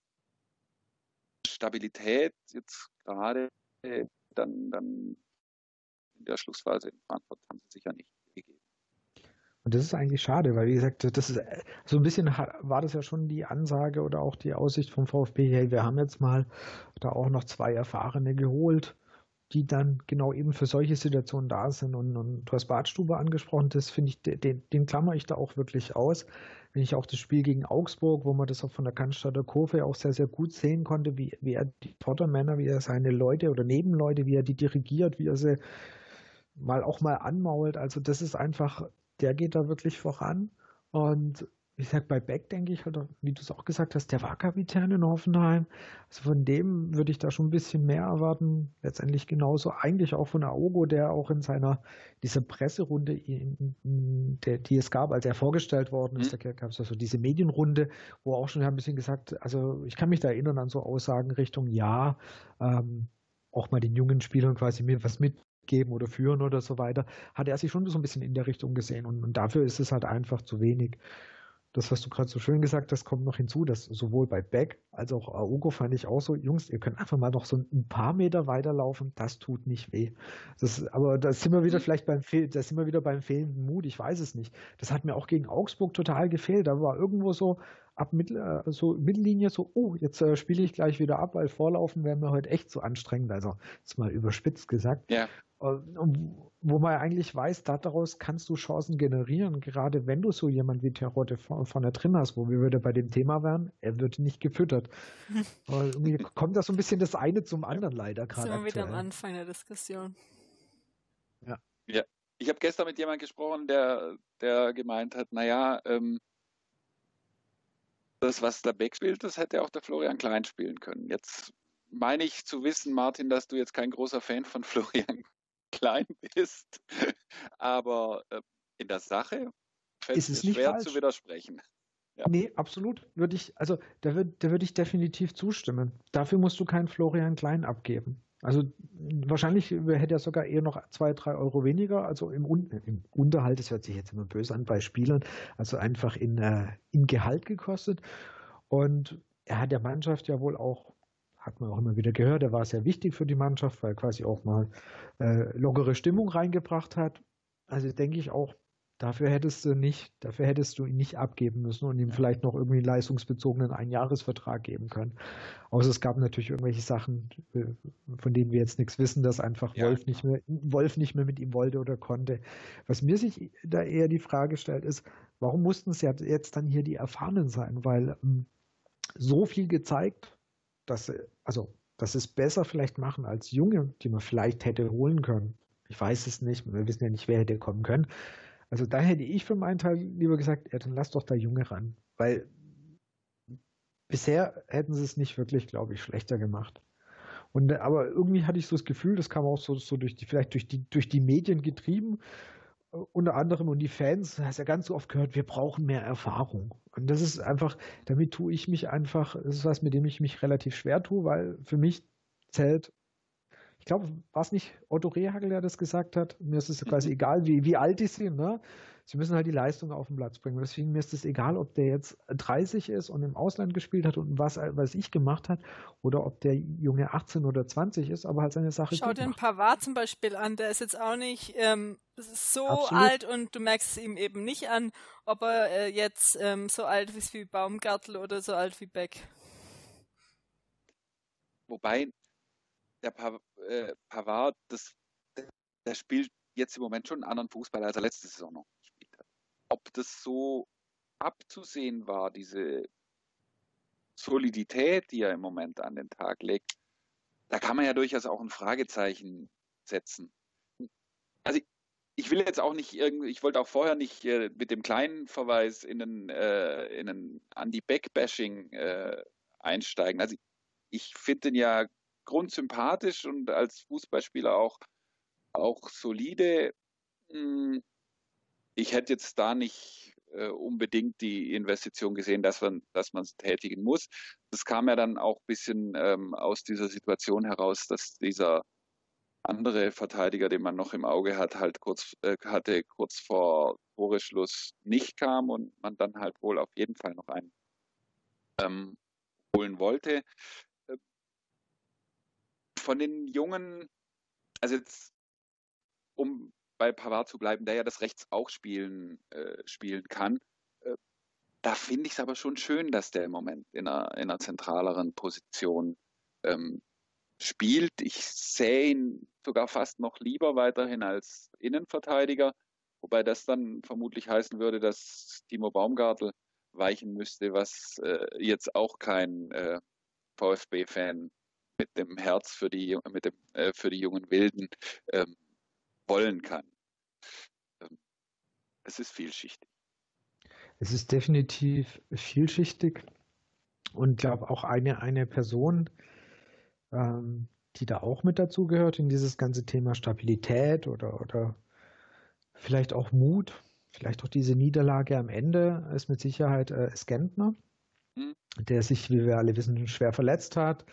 Stabilität jetzt gerade dann in der Schlussphase in Frankfurt haben sie sicher nicht gegeben. Und das ist eigentlich schade, weil wie gesagt, das ist so ein bisschen war das ja schon die Ansage oder auch die Aussicht vom VfB, hey, wir haben jetzt mal da auch noch 2 Erfahrene geholt, die dann genau eben für solche Situationen da sind. Und du hast Bartstuber angesprochen, das finde ich, den klammer ich da auch wirklich aus. Wenn ich auch das Spiel gegen Augsburg, wo man das auch von der Cannstatter Kurve auch sehr, sehr gut sehen konnte, wie er die Vordermänner, wie er seine Leute oder Nebenleute, wie er die dirigiert, wie er sie auch mal anmault. Also das ist einfach, der geht da wirklich voran. Und wie gesagt, bei Beck denke ich halt, wie du es auch gesagt hast, der war Kapitän in Hoffenheim. Also von dem würde ich da schon ein bisschen mehr erwarten. Letztendlich genauso eigentlich auch von Aogo, der auch in dieser Presserunde, die es gab, als er vorgestellt worden ist, da gab es also diese Medienrunde, wo auch schon ein bisschen gesagt, also ich kann mich da erinnern an so Aussagen Richtung, ja, auch mal den jungen Spielern quasi mir was mitgeben oder führen oder so weiter, hat er sich schon so ein bisschen in der Richtung gesehen und dafür ist es halt einfach zu wenig. Das, was du gerade so schön gesagt hast, kommt noch hinzu, dass sowohl bei Beck als auch Aogo fand ich auch so, Jungs, ihr könnt einfach mal noch so ein paar Meter weiterlaufen, das tut nicht weh. Aber da sind wir wieder beim fehlenden Mut, ich weiß es nicht. Das hat mir auch gegen Augsburg total gefehlt. Da war irgendwo so Mittellinie so, jetzt spiele ich gleich wieder ab, weil Vorlaufen wäre mir heute echt so anstrengend, also jetzt mal überspitzt gesagt. Ja. Wo man eigentlich weiß, daraus kannst du Chancen generieren, gerade wenn du so jemanden wie Terodde vorne drin hast, wo wir wieder bei dem Thema wären, er wird nicht gefüttert. Irgendwie kommt da so ein bisschen das eine zum anderen leider gerade. Sind wir wieder am Anfang der Diskussion. Ja. Ich habe gestern mit jemandem gesprochen, der gemeint hat, naja, das, was der Beck spielt, das hätte auch der Florian Klein spielen können. Jetzt meine ich zu wissen, Martin, dass du jetzt kein großer Fan von Florian Klein bist, aber in der Sache fällt es mir schwer zu widersprechen. Ja. Nee, absolut. Da würde ich definitiv zustimmen. Dafür musst du keinen Florian Klein abgeben. Also wahrscheinlich hätte er sogar eher noch 2-3 Euro weniger, also im Unterhalt, das hört sich jetzt immer böse an bei Spielern, also einfach im Gehalt gekostet. Und er hat der Mannschaft ja wohl auch, hat man auch immer wieder gehört, er war sehr wichtig für die Mannschaft, weil er quasi auch mal lockere Stimmung reingebracht hat. Also denke ich auch, dafür hättest du ihn nicht abgeben müssen und ihm vielleicht noch irgendwie einen leistungsbezogenen Einjahresvertrag geben können. Außer es gab natürlich irgendwelche Sachen, von denen wir jetzt nichts wissen, dass einfach Wolf nicht mehr mit ihm wollte oder konnte. Was mir sich da eher die Frage stellt, ist, warum mussten es jetzt dann hier die Erfahrenen sein? Weil so viel gezeigt, dass es besser vielleicht machen als Junge, die man vielleicht hätte holen können. Ich weiß es nicht, wir wissen ja nicht, wer hätte kommen können. Also da hätte ich für meinen Teil lieber gesagt, ja, dann lass doch der Junge ran. Weil bisher hätten sie es nicht wirklich, glaube ich, schlechter gemacht. Aber irgendwie hatte ich so das Gefühl, das kam auch so durch die Medien getrieben, unter anderem und die Fans, hast ja ganz oft gehört, wir brauchen mehr Erfahrung. Und das ist einfach, das ist was, mit dem ich mich relativ schwer tue, weil für mich zählt, ich glaube, war es nicht Otto Rehhagel, der das gesagt hat? Mir ist es quasi egal, wie alt die sind, ne? Sie müssen halt die Leistung auf den Platz bringen. Deswegen mir ist es egal, ob der jetzt 30 ist und im Ausland gespielt hat und was ich gemacht hat, oder ob der Junge 18 oder 20 ist, aber halt seine Sache Schau gut dir den macht. Pavard zum Beispiel an, der ist jetzt auch nicht so Absolut. alt und du merkst es ihm eben nicht an, ob er jetzt so alt ist wie Baumgartel oder so alt wie Beck. Wobei der Pavard, der spielt jetzt im Moment schon einen anderen Fußball, als er letzte Saison noch gespielt hat. Ob das so abzusehen war, diese Solidität, die er im Moment an den Tag legt, da kann man ja durchaus auch ein Fragezeichen setzen. Also ich will jetzt auch nicht irgendwie, ich wollte auch vorher nicht mit dem kleinen Verweis in ein Andy-Beck-Bashing einsteigen. Also ich finde ihn ja grundsympathisch und als Fußballspieler auch solide. Ich hätte jetzt da nicht unbedingt die Investition gesehen, dass man es tätigen muss. Das kam ja dann auch ein bisschen aus dieser Situation heraus, dass dieser andere Verteidiger, den man noch im Auge hat, halt kurz vor Toreschluss nicht kam und man dann halt wohl auf jeden Fall noch einen holen wollte. Von den Jungen, also jetzt um bei Pavard zu bleiben, der ja das rechts auch spielen kann, da finde ich es aber schon schön, dass der im Moment in einer zentraleren Position spielt. Ich sehe ihn sogar fast noch lieber weiterhin als Innenverteidiger, wobei das dann vermutlich heißen würde, dass Timo Baumgartel weichen müsste, was jetzt auch kein VfB-Fan mit dem Herz für die jungen Wilden wollen kann. Es ist vielschichtig. Es ist definitiv vielschichtig und glaube auch eine Person, die da auch mit dazu gehört in dieses ganze Thema Stabilität oder vielleicht auch Mut, vielleicht auch diese Niederlage am Ende, ist mit Sicherheit Gentner, der sich, wie wir alle wissen, schwer verletzt hat.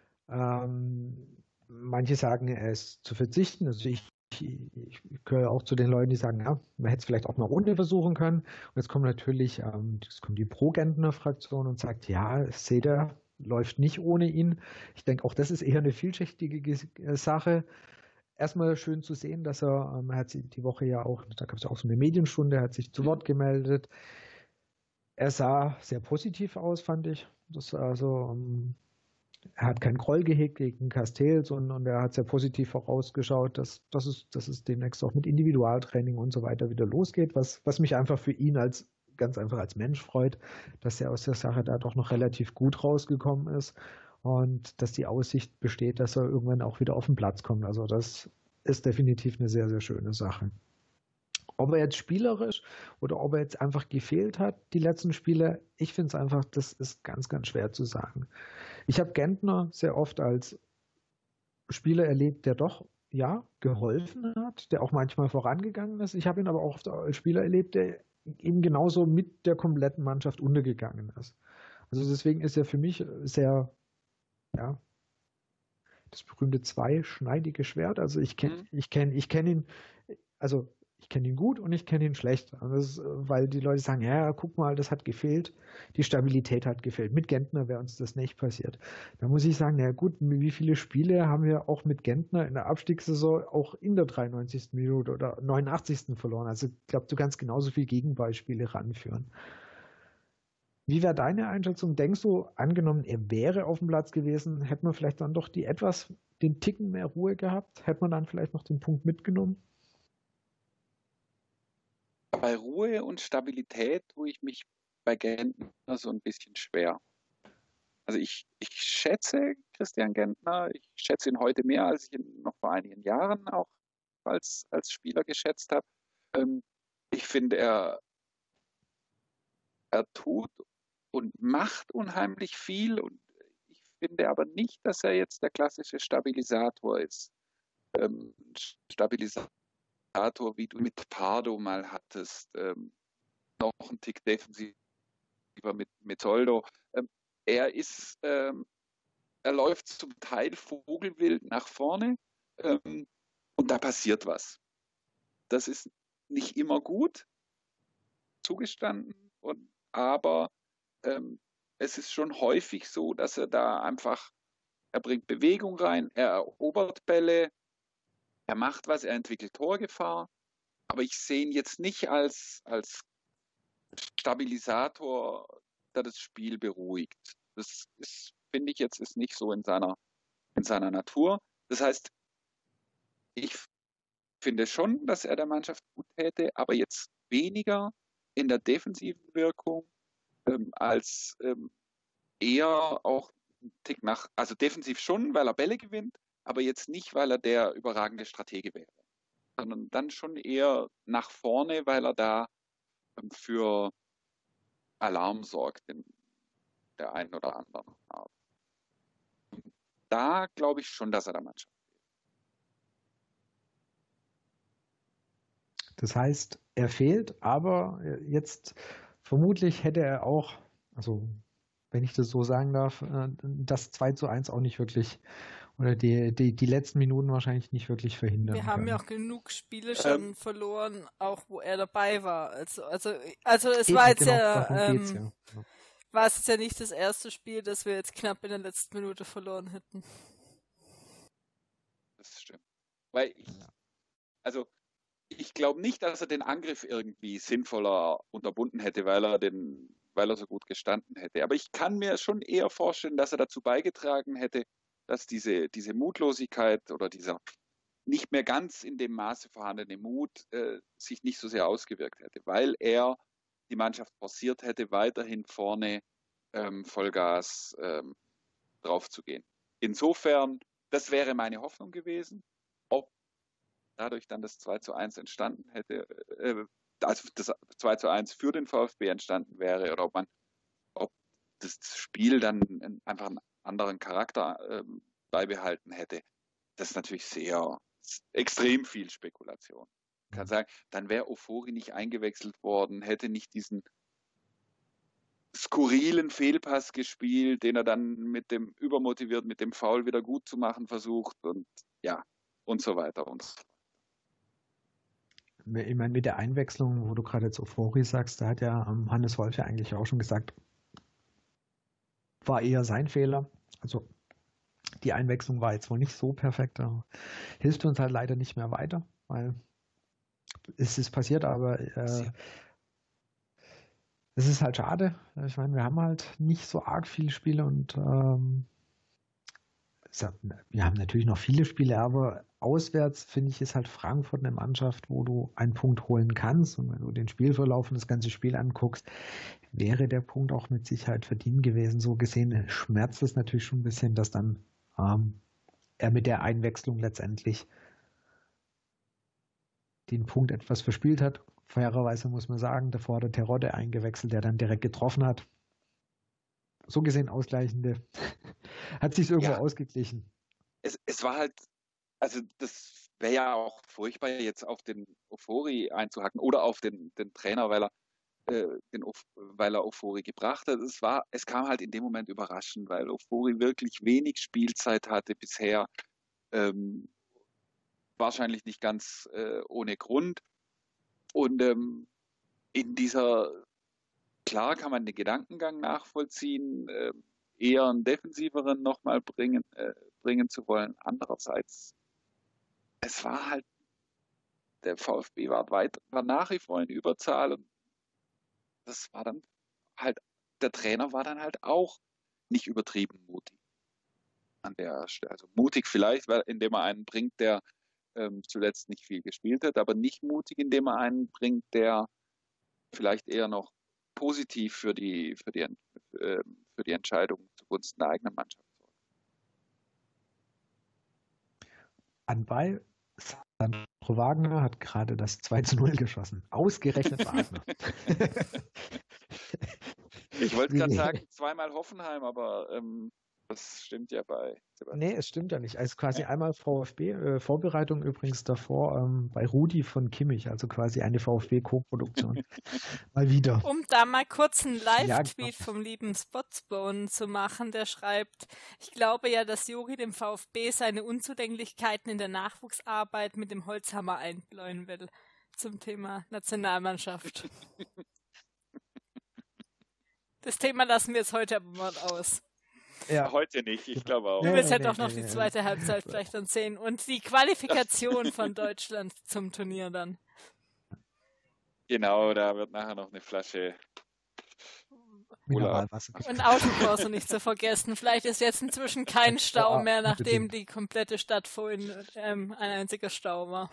Manche sagen, er ist zu verzichten. Also ich gehöre auch zu den Leuten, die sagen, ja, man hätte es vielleicht auch mal ohne versuchen können. Und jetzt kommt natürlich, jetzt kommt die Pro-Gentner-Fraktion und sagt, ja, seht ihr, läuft nicht ohne ihn. Ich denke, auch das ist eher eine vielschichtige Sache. Erstmal schön zu sehen, dass er hat sich die Woche ja auch, da gab es ja auch so eine Medienstunde, er hat sich zu Wort gemeldet. Er sah sehr positiv aus, fand ich. Das also er hat keinen Groll gehegt gegen Castells und er hat sehr positiv vorausgeschaut, dass es demnächst auch mit Individualtraining und so weiter wieder losgeht, was mich einfach für ihn ganz einfach als Mensch freut, dass er aus der Sache da doch noch relativ gut rausgekommen ist und dass die Aussicht besteht, dass er irgendwann auch wieder auf den Platz kommt. Also das ist definitiv eine sehr, sehr schöne Sache. Ob er jetzt spielerisch oder ob er jetzt einfach gefehlt hat, die letzten Spiele, ich finde es einfach, das ist ganz, ganz schwer zu sagen. Ich habe Gentner sehr oft als Spieler erlebt, der doch, ja, geholfen hat, der auch manchmal vorangegangen ist. Ich habe ihn aber auch als Spieler erlebt, der eben genauso mit der kompletten Mannschaft untergegangen ist. Also deswegen ist er für mich sehr, ja, das berühmte zweischneidige Schwert. Also ich kenne ihn, also ich kenne ihn gut und ich kenne ihn schlecht. Ist, weil die Leute sagen, ja, guck mal, das hat gefehlt. Die Stabilität hat gefehlt. Mit Gentner wäre uns das nicht passiert. Da muss ich sagen, ja gut, wie viele Spiele haben wir auch mit Gentner in der Abstiegssaison auch in der 93. Minute oder 89. verloren? Also ich glaube, du kannst genauso viele Gegenbeispiele ranführen. Wie wäre deine Einschätzung? Denkst du, angenommen, er wäre auf dem Platz gewesen, hätte man vielleicht dann doch den Ticken mehr Ruhe gehabt? Hätte man dann vielleicht noch den Punkt mitgenommen? Bei Ruhe und Stabilität tue ich mich bei Gentner so ein bisschen schwer. Also ich schätze Christian Gentner, ich schätze ihn heute mehr, als ich ihn noch vor einigen Jahren auch als Spieler geschätzt habe. Ich finde, er tut und macht unheimlich viel und ich finde aber nicht, dass er jetzt der klassische Stabilisator ist. Stabilisator, wie du mit Pardo mal hattest, noch ein Tick defensiver mit Soldo. Er läuft zum Teil vogelwild nach vorne Und da passiert was. Das ist nicht immer gut, zugestanden, aber es ist schon häufig so, dass er da einfach, er bringt Bewegung rein, er erobert Bälle, er macht was, er entwickelt Torgefahr, aber ich sehe ihn jetzt nicht als Stabilisator, der das Spiel beruhigt. Das ist, finde ich jetzt, ist nicht so in seiner Natur. Das heißt, ich finde schon, dass er der Mannschaft gut täte, aber jetzt weniger in der defensiven Wirkung als eher auch einen Tick also defensiv schon, weil er Bälle gewinnt, aber jetzt nicht, weil er der überragende Stratege wäre, sondern dann schon eher nach vorne, weil er da für Alarm sorgt in der einen oder anderen Art. Da glaube ich schon, dass er der Mannschaft. Das heißt, er fehlt, aber jetzt vermutlich hätte er auch, also wenn ich das so sagen darf, das 2:1 auch nicht wirklich oder die letzten Minuten wahrscheinlich nicht wirklich verhindern Wir haben können. ja auch genug Spiele schon verloren, auch wo er dabei war. Also es Eben, war jetzt genau, ja, darum geht's ja. war es jetzt ja nicht das erste Spiel, das wir jetzt knapp in der letzten Minute verloren hätten. Das stimmt. Weil ich glaube nicht, dass er den Angriff irgendwie sinnvoller unterbunden hätte, weil er so gut gestanden hätte. Aber ich kann mir schon eher vorstellen, dass er dazu beigetragen hätte, dass diese Mutlosigkeit oder dieser nicht mehr ganz in dem Maße vorhandene Mut sich nicht so sehr ausgewirkt hätte, weil er die Mannschaft forciert hätte, weiterhin vorne Vollgas drauf zu gehen. Insofern, das wäre meine Hoffnung gewesen. Ob dadurch dann das 2:1 entstanden hätte, also das 2:1 für den VfB entstanden wäre oder ob das Spiel dann einfach einen anderen Charakter beibehalten hätte, das ist natürlich extrem viel Spekulation. Ich kann sagen, dann wäre Ofori nicht eingewechselt worden, hätte nicht diesen skurrilen Fehlpass gespielt, den er dann übermotiviert mit dem Foul wieder gut zu machen versucht und so weiter und so. Ich meine, mit der Einwechslung, wo du gerade jetzt Ofori sagst, da hat ja Hannes Wolf ja eigentlich auch schon gesagt, war eher sein Fehler. Also die Einwechslung war jetzt wohl nicht so perfekt. Da hilft uns halt leider nicht mehr weiter, weil es ist passiert, aber es ist halt schade. Ich meine, wir haben halt nicht so arg viele Spiele und wir haben natürlich noch viele Spiele, aber auswärts finde ich, ist halt Frankfurt eine Mannschaft, wo du einen Punkt holen kannst. Und wenn du den Spielverlauf und das ganze Spiel anguckst, wäre der Punkt auch mit Sicherheit verdient gewesen. So gesehen schmerzt es natürlich schon ein bisschen, dass dann er mit der Einwechslung letztendlich den Punkt etwas verspielt hat. Fairerweise muss man sagen, davor hat er Terodde eingewechselt, der dann direkt getroffen hat. So gesehen ausgleichende. Hat sich irgendwo ausgeglichen. Es war halt, also das wäre ja auch furchtbar, jetzt auf den Ofori einzuhacken oder auf den Trainer, weil er Ofori gebracht hat. Es kam halt in dem Moment überraschend, weil Ofori wirklich wenig Spielzeit hatte bisher. Wahrscheinlich nicht ganz ohne Grund. Und klar kann man den Gedankengang nachvollziehen, eher einen defensiveren nochmal bringen zu wollen. Andererseits, es war halt, der VfB war nach wie vor in Überzahl und das war dann halt, der Trainer war dann halt auch nicht übertrieben mutig an der Stelle. Also mutig vielleicht, indem er einen bringt, der zuletzt nicht viel gespielt hat, aber nicht mutig, indem er einen bringt, der vielleicht eher noch positiv für die Entscheidung zugunsten der eigenen Mannschaft sorgt. Anbei, Sandro Wagner hat gerade das 2:0 geschossen. Ausgerechnet Wagner. Ich wollte gerade sagen, zweimal Hoffenheim, aber Das stimmt ja bei Nee, Sebastian. es stimmt ja nicht. Also quasi einmal VfB, Vorbereitung übrigens davor bei Rudi von Kimmich, also quasi eine VfB-Co-Produktion. Mal wieder. Um da mal kurz einen Ja, genau. Live-Tweet vom lieben Spotsbone zu machen, der schreibt, ich glaube ja, dass Juri dem VfB seine Unzulänglichkeiten in der Nachwuchsarbeit mit dem Holzhammer einbläuen will. Zum Thema Nationalmannschaft. Das Thema lassen wir jetzt heute aber mal aus. Ja, Heute nicht, ich genau. glaube auch. Wir Nee, müssen nee, ja doch nee, noch nee, die nee. zweite Halbzeit vielleicht dann sehen und die Qualifikation von Deutschland zum Turnier dann. Genau, da wird nachher noch eine Flasche Mineralwasser. Und Autokorso nicht zu vergessen. Vielleicht ist jetzt inzwischen kein Stau Ja, mehr, nachdem unbedingt. die komplette Stadt vorhin ein einziger Stau war.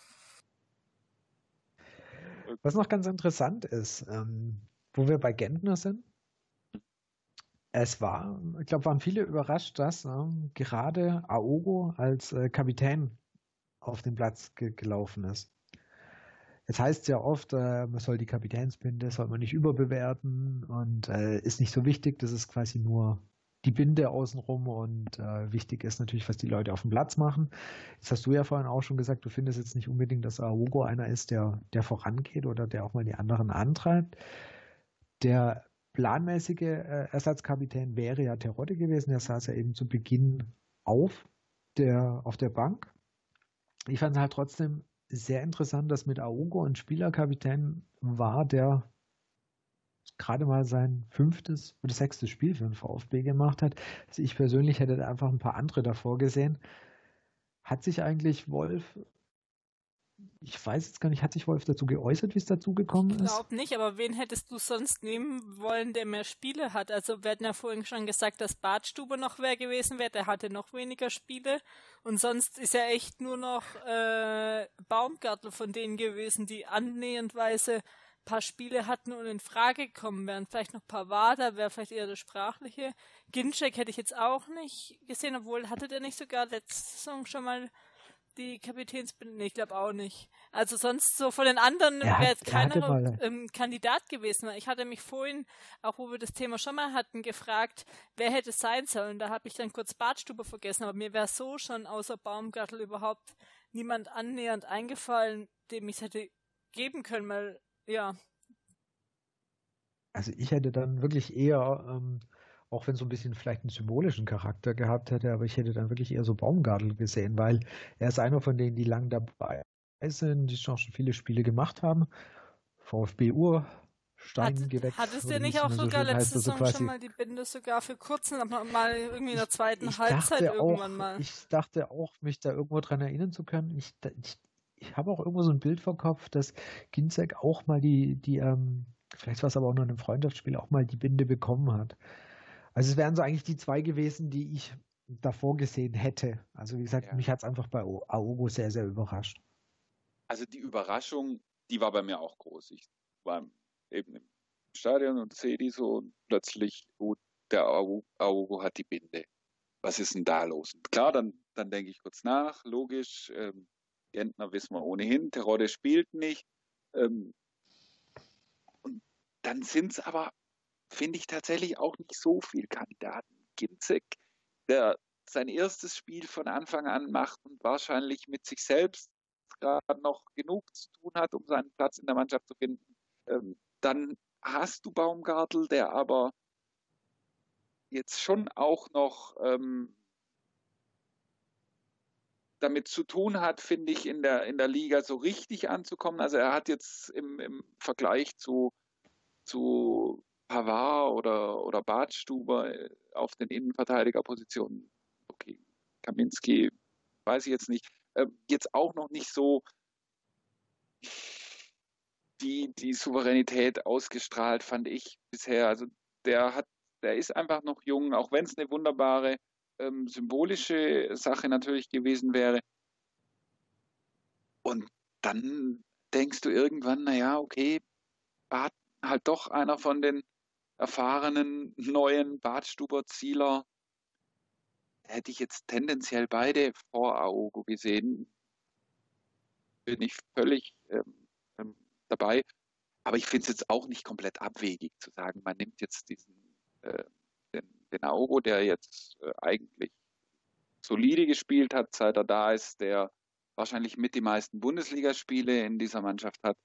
Was noch ganz interessant ist, wo wir bei Gentner sind, ich glaube, waren viele überrascht, dass gerade Aogo als Kapitän auf den Platz gelaufen ist. Jetzt heißt es ja oft, man soll die Kapitänsbinde, soll man nicht überbewerten und ist nicht so wichtig, das ist quasi nur die Binde außenrum und wichtig ist natürlich, was die Leute auf dem Platz machen. Jetzt hast du ja vorhin auch schon gesagt, du findest jetzt nicht unbedingt, dass Aogo einer ist, der vorangeht oder der auch mal die anderen antreibt. Der planmäßige Ersatzkapitän wäre ja Terodde gewesen, der saß ja eben zu Beginn auf der Bank. Ich fand es halt trotzdem sehr interessant, dass mit Aogo ein Spielerkapitän war, der gerade mal sein 5. oder 6. Spiel für den VfB gemacht hat. Also ich persönlich hätte da einfach ein paar andere davor gesehen. Hat sich eigentlich Wolf, ich weiß jetzt gar nicht, hat sich Wolf dazu geäußert, wie es dazu gekommen Ich ist? glaube nicht, aber wen hättest du sonst nehmen wollen, der mehr Spiele hat? Also wir hatten ja vorhin schon gesagt, dass Badstube noch wer gewesen wäre, der hatte noch weniger Spiele. Und sonst ist ja echt nur noch Baumgartel von denen gewesen, die annäherndweise ein paar Spiele hatten und in Frage gekommen wären. Vielleicht noch Pavard, da wäre vielleicht eher der sprachliche. Ginczek hätte ich jetzt auch nicht gesehen, obwohl hatte der nicht sogar letzte Saison schon mal die Kapitänsbinde? Nee, ich glaube auch nicht. Also sonst so von den anderen wäre jetzt keiner Kandidat gewesen. Ich hatte mich vorhin, auch wo wir das Thema schon mal hatten, gefragt, wer hätte es sein sollen. Da habe ich dann kurz Badstube vergessen, aber mir wäre so schon außer Baumgartel überhaupt niemand annähernd eingefallen, dem ich es hätte geben können, weil, ja. Also ich hätte dann wirklich eher, auch wenn so ein bisschen vielleicht einen symbolischen Charakter gehabt hätte, aber ich hätte dann wirklich eher so Baumgartel gesehen, weil er ist einer von denen, die lang dabei sind, die schon viele Spiele gemacht haben. VfB Ursteingewächs. Hattest oder du wie nicht es auch immer so sogar schön heißt, letzte also Saison schon quasi. mal die Binde sogar für kurzen, aber mal irgendwie in der zweiten Ich Halbzeit dachte irgendwann auch, mal? ich dachte auch, mich da irgendwo dran erinnern zu können. Ich habe auch irgendwo so ein Bild vor Kopf, dass Ginczek auch mal vielleicht war es aber auch nur in einem Freundschaftsspiel, auch mal die Binde bekommen hat. Also es wären so eigentlich die zwei gewesen, die ich davor gesehen hätte. Also wie gesagt, Ja. mich hat es einfach bei Aogo sehr, sehr überrascht. Also die Überraschung, die war bei mir auch groß. Ich war eben im Stadion und sehe die so und plötzlich, der Aogo hat die Binde. Was ist denn da los? Und klar, dann denke ich kurz nach, logisch, Gentner wissen wir ohnehin, Terodde spielt nicht. Und dann sind es aber, finde ich, tatsächlich auch nicht so viele Kandidaten. Ginczek, der sein erstes Spiel von Anfang an macht und wahrscheinlich mit sich selbst gerade noch genug zu tun hat, um seinen Platz in der Mannschaft zu finden. Dann hast du Baumgartel, der aber jetzt schon auch noch damit zu tun hat, finde ich, in der Liga so richtig anzukommen. Also er hat jetzt im Vergleich zu Pavard oder Badstuber auf den Innenverteidigerpositionen, okay, Kaminski, weiß ich jetzt nicht, jetzt auch noch nicht so die Souveränität ausgestrahlt, fand ich bisher. Also der ist einfach noch jung, auch wenn es eine wunderbare symbolische Sache natürlich gewesen wäre. Und dann denkst du irgendwann, naja, okay, Bad halt doch einer von den erfahrenen neuen Badstuber-Zieler. Hätte ich jetzt tendenziell beide vor Aogo gesehen, bin ich völlig dabei. Aber ich finde es jetzt auch nicht komplett abwegig zu sagen, man nimmt jetzt den den Auro, der jetzt eigentlich solide gespielt hat, seit er da ist, der wahrscheinlich mit die meisten Bundesligaspiele in dieser Mannschaft hat.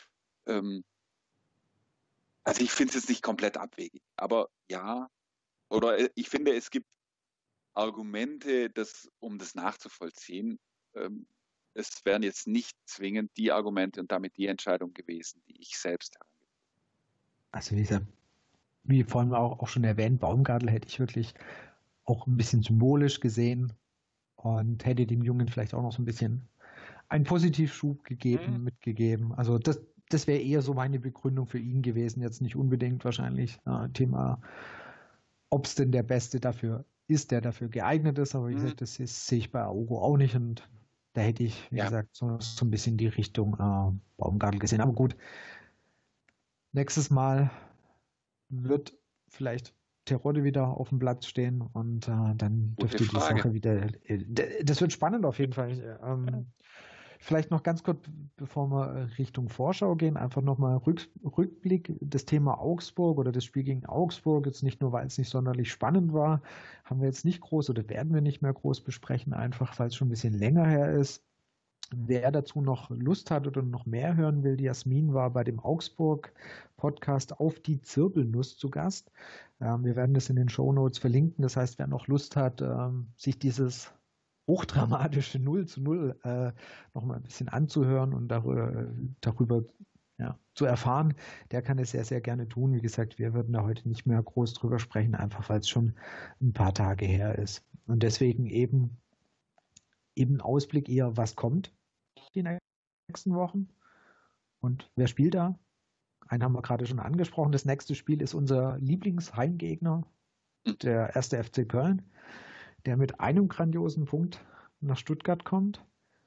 Also ich finde es jetzt nicht komplett abwegig, aber ja, oder ich finde, es gibt Argumente, um das nachzuvollziehen. Es wären jetzt nicht zwingend die Argumente und damit die Entscheidung gewesen, die ich selbst habe. Also wie vorhin auch schon erwähnt, Baumgartl hätte ich wirklich auch ein bisschen symbolisch gesehen und hätte dem Jungen vielleicht auch noch so ein bisschen einen Positivschub mitgegeben. Also das wäre eher so meine Begründung für ihn gewesen, jetzt nicht unbedingt wahrscheinlich Thema, ob es denn der Beste dafür ist, der dafür geeignet ist, aber wie gesagt, das sehe ich bei Auro auch nicht und da hätte ich, wie gesagt, so ein bisschen die Richtung Baumgartl gesehen. Aber gut, nächstes Mal wird vielleicht Terodde wieder auf dem Platz stehen und dann dürfte die Sache wieder. Das wird spannend auf jeden Fall. Vielleicht noch ganz kurz, bevor wir Richtung Vorschau gehen, einfach nochmal Rückblick. Das Thema Augsburg oder das Spiel gegen Augsburg, jetzt nicht nur, weil es nicht sonderlich spannend war, haben wir jetzt nicht groß oder werden wir nicht mehr groß besprechen, einfach weil es schon ein bisschen länger her ist. Wer dazu noch Lust hat oder noch mehr hören will, die Jasmin war bei dem Augsburg-Podcast auf die Zirbelnuss zu Gast. Wir werden das in den Shownotes verlinken. Das heißt, wer noch Lust hat, sich dieses hochdramatische 0:0 noch mal ein bisschen anzuhören und darüber zu erfahren, der kann es sehr, sehr gerne tun. Wie gesagt, wir würden da heute nicht mehr groß drüber sprechen, einfach weil es schon ein paar Tage her ist. Und deswegen eben Ausblick eher, was kommt die nächsten Wochen und wer spielt da? Einen haben wir gerade schon angesprochen. Das nächste Spiel ist unser Lieblingsheimgegner, der 1. FC Köln, der mit einem grandiosen Punkt nach Stuttgart kommt.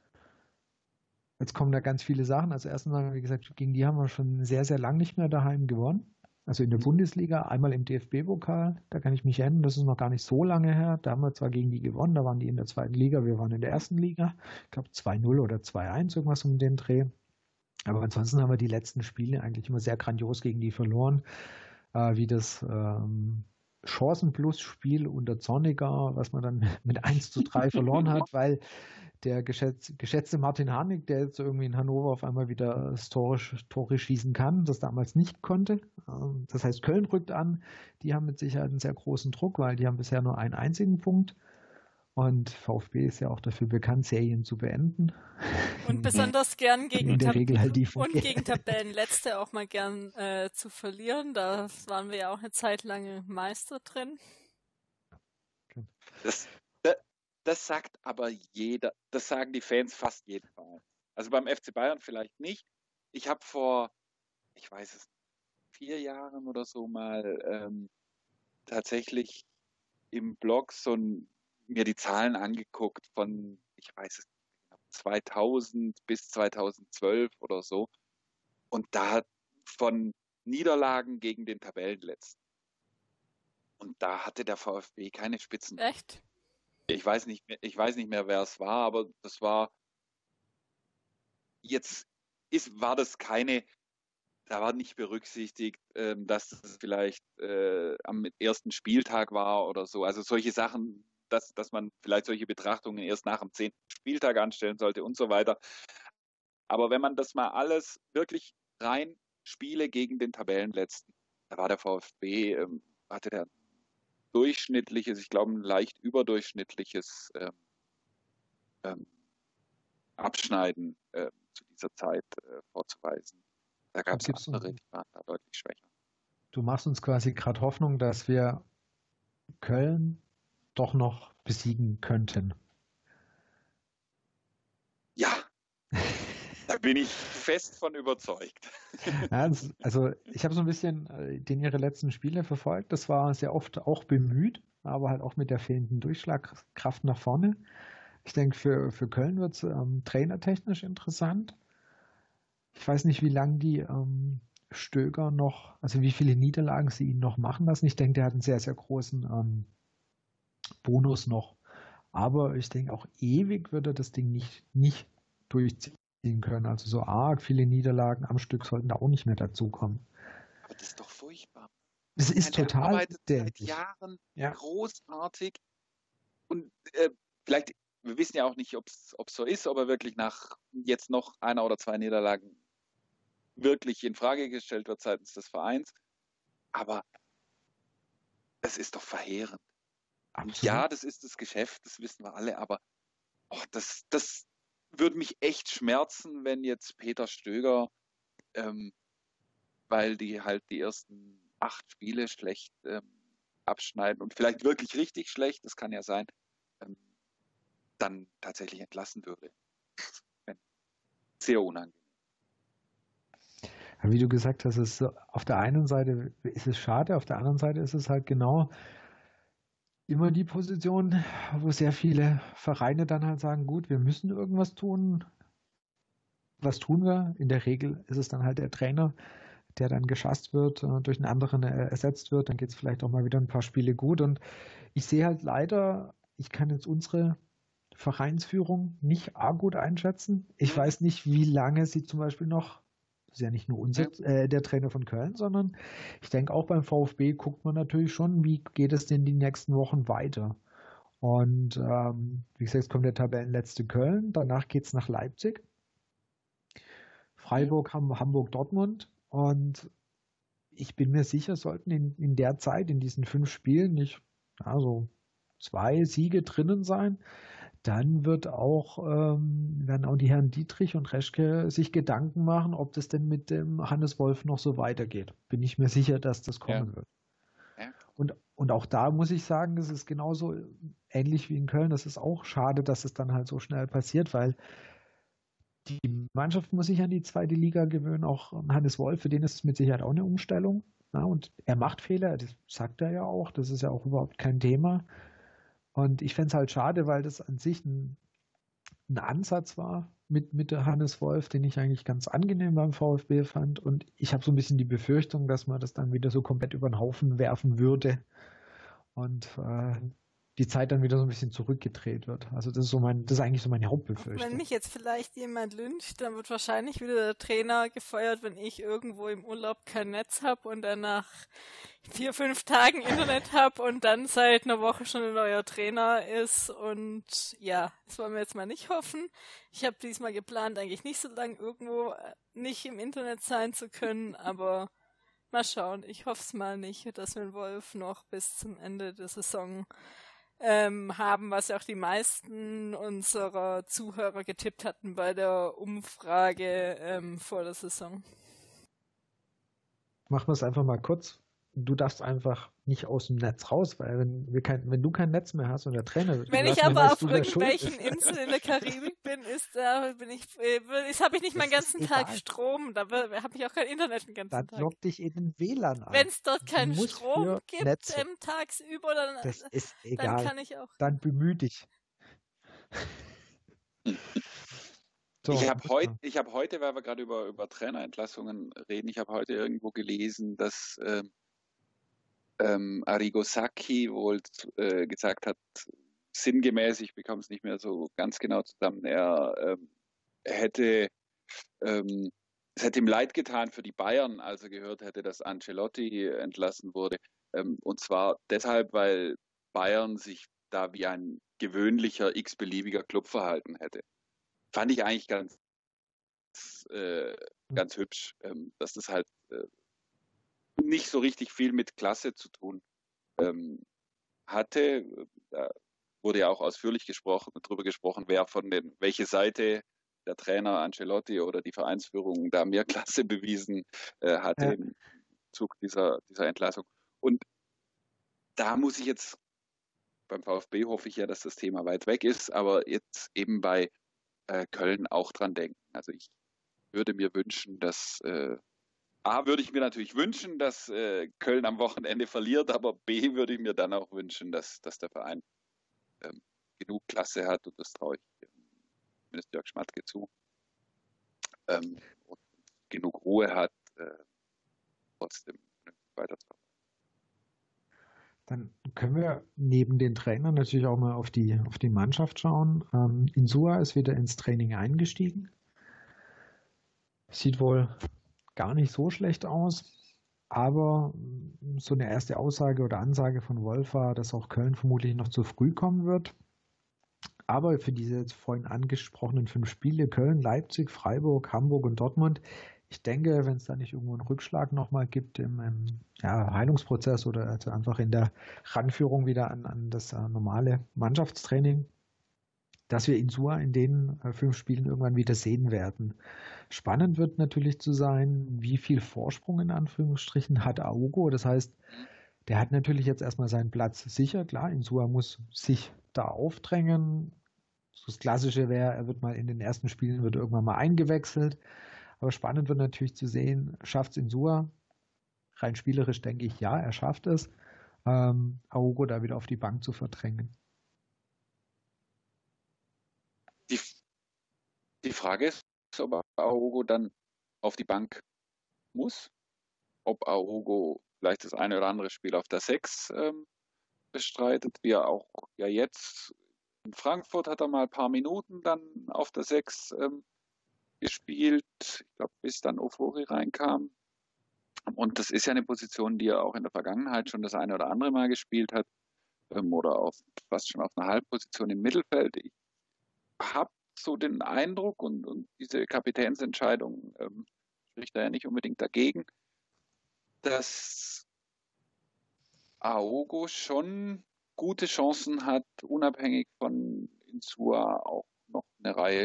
Jetzt kommen da ganz viele Sachen. Also erstens mal, wie gesagt, gegen die haben wir schon sehr, sehr lang nicht mehr daheim gewonnen. Also in der Bundesliga, einmal im DFB-Pokal, da kann ich mich erinnern, das ist noch gar nicht so lange her. Da haben wir zwar gegen die gewonnen, da waren die in der 2. Liga, wir waren in der 1. Liga. Ich glaube 2:0 oder 2:1, irgendwas um den Dreh. Aber ansonsten haben wir die letzten Spiele eigentlich immer sehr grandios gegen die verloren. Wie das Chancen-Plus-Spiel unter Zorniger, was man dann mit 1:3 verloren hat, weil der geschätzte Martin Harnik, der jetzt irgendwie in Hannover auf einmal wieder das Tore schießen kann, das damals nicht konnte. Das heißt, Köln rückt an. Die haben mit Sicherheit einen sehr großen Druck, weil die haben bisher nur einen einzigen Punkt. Und VfB ist ja auch dafür bekannt, Serien zu beenden. Und besonders gern gegen gegen Tabellenletzte auch mal gern zu verlieren. Da waren wir ja auch eine Zeit lang Meister drin. Das sagt aber jeder, das sagen die Fans fast jeden Mal. Also beim FC Bayern vielleicht nicht. Ich habe vor, 4 Jahren oder so mal tatsächlich im Blog mir die Zahlen angeguckt von, 2000 bis 2012 oder so. Und da von Niederlagen gegen den Tabellenletzten. Und da hatte der VfB keine Spitzen. Echt? Ich weiß nicht mehr, wer es war, aber das war da war nicht berücksichtigt, dass es vielleicht am ersten Spieltag war oder so. Also solche Sachen, dass man vielleicht solche Betrachtungen erst nach dem 10. Spieltag anstellen sollte und so weiter. Aber wenn man das mal alles wirklich rein Spiele gegen den Tabellenletzten, da war der VfB, hatte der durchschnittliches, ich glaube ein leicht überdurchschnittliches Abschneiden zu dieser Zeit vorzuweisen. Da gab es andere, die waren da deutlich schwächer. Du machst uns quasi gerade Hoffnung, dass wir Köln doch noch besiegen könnten. Ja, da bin ich fest von überzeugt. Ja, also ich habe so ein bisschen ihre letzten Spiele verfolgt. Das war sehr oft auch bemüht, aber halt auch mit der fehlenden Durchschlagkraft nach vorne. Ich denke, für Köln wird es trainertechnisch interessant. Ich weiß nicht, wie lange die Stöger noch, also wie viele Niederlagen sie ihn noch machen lassen. Ich denke, der hat einen sehr, sehr großen Bonus noch. Aber ich denke, auch ewig wird er das Ding nicht durchziehen können. Also so arg viele Niederlagen am Stück sollten da auch nicht mehr dazukommen. Aber das ist doch furchtbar. Es ist Der total arbeitet seit dämlich. Jahren Ja. großartig und vielleicht, wir wissen ja auch nicht, ob es so ist, ob er wirklich nach jetzt noch einer oder zwei Niederlagen wirklich in Frage gestellt wird seitens des Vereins. Aber es ist doch verheerend. Absolut. Ja, das ist das Geschäft, das wissen wir alle, aber das würde mich echt schmerzen, wenn jetzt Peter Stöger, weil die halt die ersten 8 Spiele schlecht abschneiden und vielleicht wirklich richtig schlecht, das kann ja sein, dann tatsächlich entlassen würde. Sehr unangenehm. Wie du gesagt hast, ist auf der einen Seite ist es schade, auf der anderen Seite ist es halt genau immer die Position, wo sehr viele Vereine dann halt sagen, gut, wir müssen irgendwas tun. Was tun wir? In der Regel ist es dann halt der Trainer, der dann geschasst wird, durch einen anderen ersetzt wird. Dann geht es vielleicht auch mal wieder ein paar Spiele gut. Und ich sehe halt leider, ich kann jetzt unsere Vereinsführung nicht arg gut einschätzen. Ich weiß nicht, wie lange sie zum Beispiel noch, das ist ja nicht nur der Trainer von Köln, sondern ich denke auch beim VfB guckt man natürlich schon, wie geht es denn die nächsten Wochen weiter. Und wie gesagt, jetzt kommt der Tabellenletzte Köln, danach geht es nach Leipzig, Freiburg, Hamburg, Dortmund. Und ich bin mir sicher, sollten in der Zeit, in diesen 5 Spielen nicht also 2 Siege drinnen sein, dann werden auch die Herren Dietrich und Reschke sich Gedanken machen, ob das denn mit dem Hannes Wolf noch so weitergeht. Bin ich mir sicher, dass das kommen wird. Ja. Und auch da muss ich sagen, das ist genauso ähnlich wie in Köln. Das ist auch schade, dass es dann halt so schnell passiert, weil die Mannschaft muss sich an die zweite Liga gewöhnen. Auch Hannes Wolf, für den ist es mit Sicherheit auch eine Umstellung. Ja, und er macht Fehler, das sagt er ja auch. Das ist ja auch überhaupt kein Thema. Und ich fände es halt schade, weil das an sich ein Ansatz war mit der Hannes Wolf, den ich eigentlich ganz angenehm beim VfB fand. Und ich habe so ein bisschen die Befürchtung, dass man das dann wieder so komplett über den Haufen werfen würde und die Zeit dann wieder so ein bisschen zurückgedreht wird. Also das ist eigentlich so meine Hauptbefürchtung. Wenn mich jetzt vielleicht jemand lyncht, dann wird wahrscheinlich wieder der Trainer gefeuert, wenn ich irgendwo im Urlaub kein Netz habe und dann nach 4, 5 Tagen Internet habe und dann seit einer Woche schon ein neuer Trainer ist. Und ja, das wollen wir jetzt mal nicht hoffen. Ich habe diesmal geplant, eigentlich nicht so lange irgendwo nicht im Internet sein zu können, aber mal schauen. Ich hoffe es mal nicht, dass wir den Wolf noch bis zum Ende der Saison haben, was ja auch die meisten unserer Zuhörer getippt hatten bei der Umfrage vor der Saison. Machen wir es einfach mal kurz. Du darfst einfach nicht aus dem Netz raus, weil wenn du kein Netz mehr hast und der Trainer wird. Wenn ich aber auf irgendwelchen Inseln in der Karibik bin, habe ich nicht meinen ganzen Tag Strom, da habe ich auch kein Internet den ganzen Tag. Dann log dich in den WLAN ein. Wenn es dort keinen Strom gibt tagsüber, das ist egal. Dann kann ich auch. Dann bemühe dich. So, ich habe heute, weil wir gerade über Trainerentlassungen reden, ich habe heute irgendwo gelesen, dass Arrigo Sacchi wohl gesagt hat, sinngemäß, ich bekomme es nicht mehr so ganz genau zusammen, es hätte ihm leid getan für die Bayern, als er gehört hätte, dass Ancelotti entlassen wurde. Und zwar deshalb, weil Bayern sich da wie ein gewöhnlicher, x-beliebiger Club verhalten hätte. Fand ich eigentlich ganz hübsch, dass das halt nicht so richtig viel mit Klasse zu tun hatte. Da wurde ja auch ausführlich darüber gesprochen, welche Seite der Trainer Ancelotti oder die Vereinsführung da mehr Klasse bewiesen hatte im Zug dieser Entlassung. Und da muss ich jetzt, beim VfB hoffe ich ja, dass das Thema weit weg ist, aber jetzt eben bei Köln auch dran denken. Also ich würde mir wünschen, dass würde ich mir natürlich wünschen, dass Köln am Wochenende verliert, aber B würde ich mir dann auch wünschen, dass der Verein genug Klasse hat, und das traue ich zumindest Jörg Schmatke zu, und genug Ruhe hat, trotzdem weiterzumachen. Dann können wir neben den Trainern natürlich auch mal auf die Mannschaft schauen. Insua ist wieder ins Training eingestiegen. Sieht wohl gar nicht so schlecht aus. Aber so eine erste Aussage oder Ansage von Wolf war, dass auch Köln vermutlich noch zu früh kommen wird. Aber für diese jetzt vorhin angesprochenen 5 Spiele, Köln, Leipzig, Freiburg, Hamburg und Dortmund, ich denke, wenn es da nicht irgendwo einen Rückschlag nochmal gibt im Heilungsprozess oder also einfach in der Ranführung wieder an das normale Mannschaftstraining, dass wir Insua in den 5 Spielen irgendwann wieder sehen werden. Spannend wird natürlich zu sein, wie viel Vorsprung in Anführungsstrichen hat Aogo. Das heißt, der hat natürlich jetzt erstmal seinen Platz sicher. Klar, Insua muss sich da aufdrängen. Das Klassische wäre, er wird mal in den ersten Spielen, wird irgendwann mal eingewechselt. Aber spannend wird natürlich zu sehen, schafft es Insua? Rein spielerisch denke ich, ja, er schafft es, Aogo da wieder auf die Bank zu verdrängen. Die Frage ist, ob Aogo dann auf die Bank muss, ob Aogo vielleicht das eine oder andere Spiel auf der 6 bestreitet, wie er auch ja jetzt in Frankfurt hat er mal ein paar Minuten dann auf der 6 gespielt, ich glaube, bis dann Ofori reinkam. Und das ist ja eine Position, die er auch in der Vergangenheit schon das eine oder andere Mal gespielt hat, oder fast schon auf einer Halbposition im Mittelfeld. Ich habe so den Eindruck, und diese Kapitänsentscheidung spricht da ja nicht unbedingt dagegen, dass Aogo schon gute Chancen hat, unabhängig von Insua auch noch eine Reihe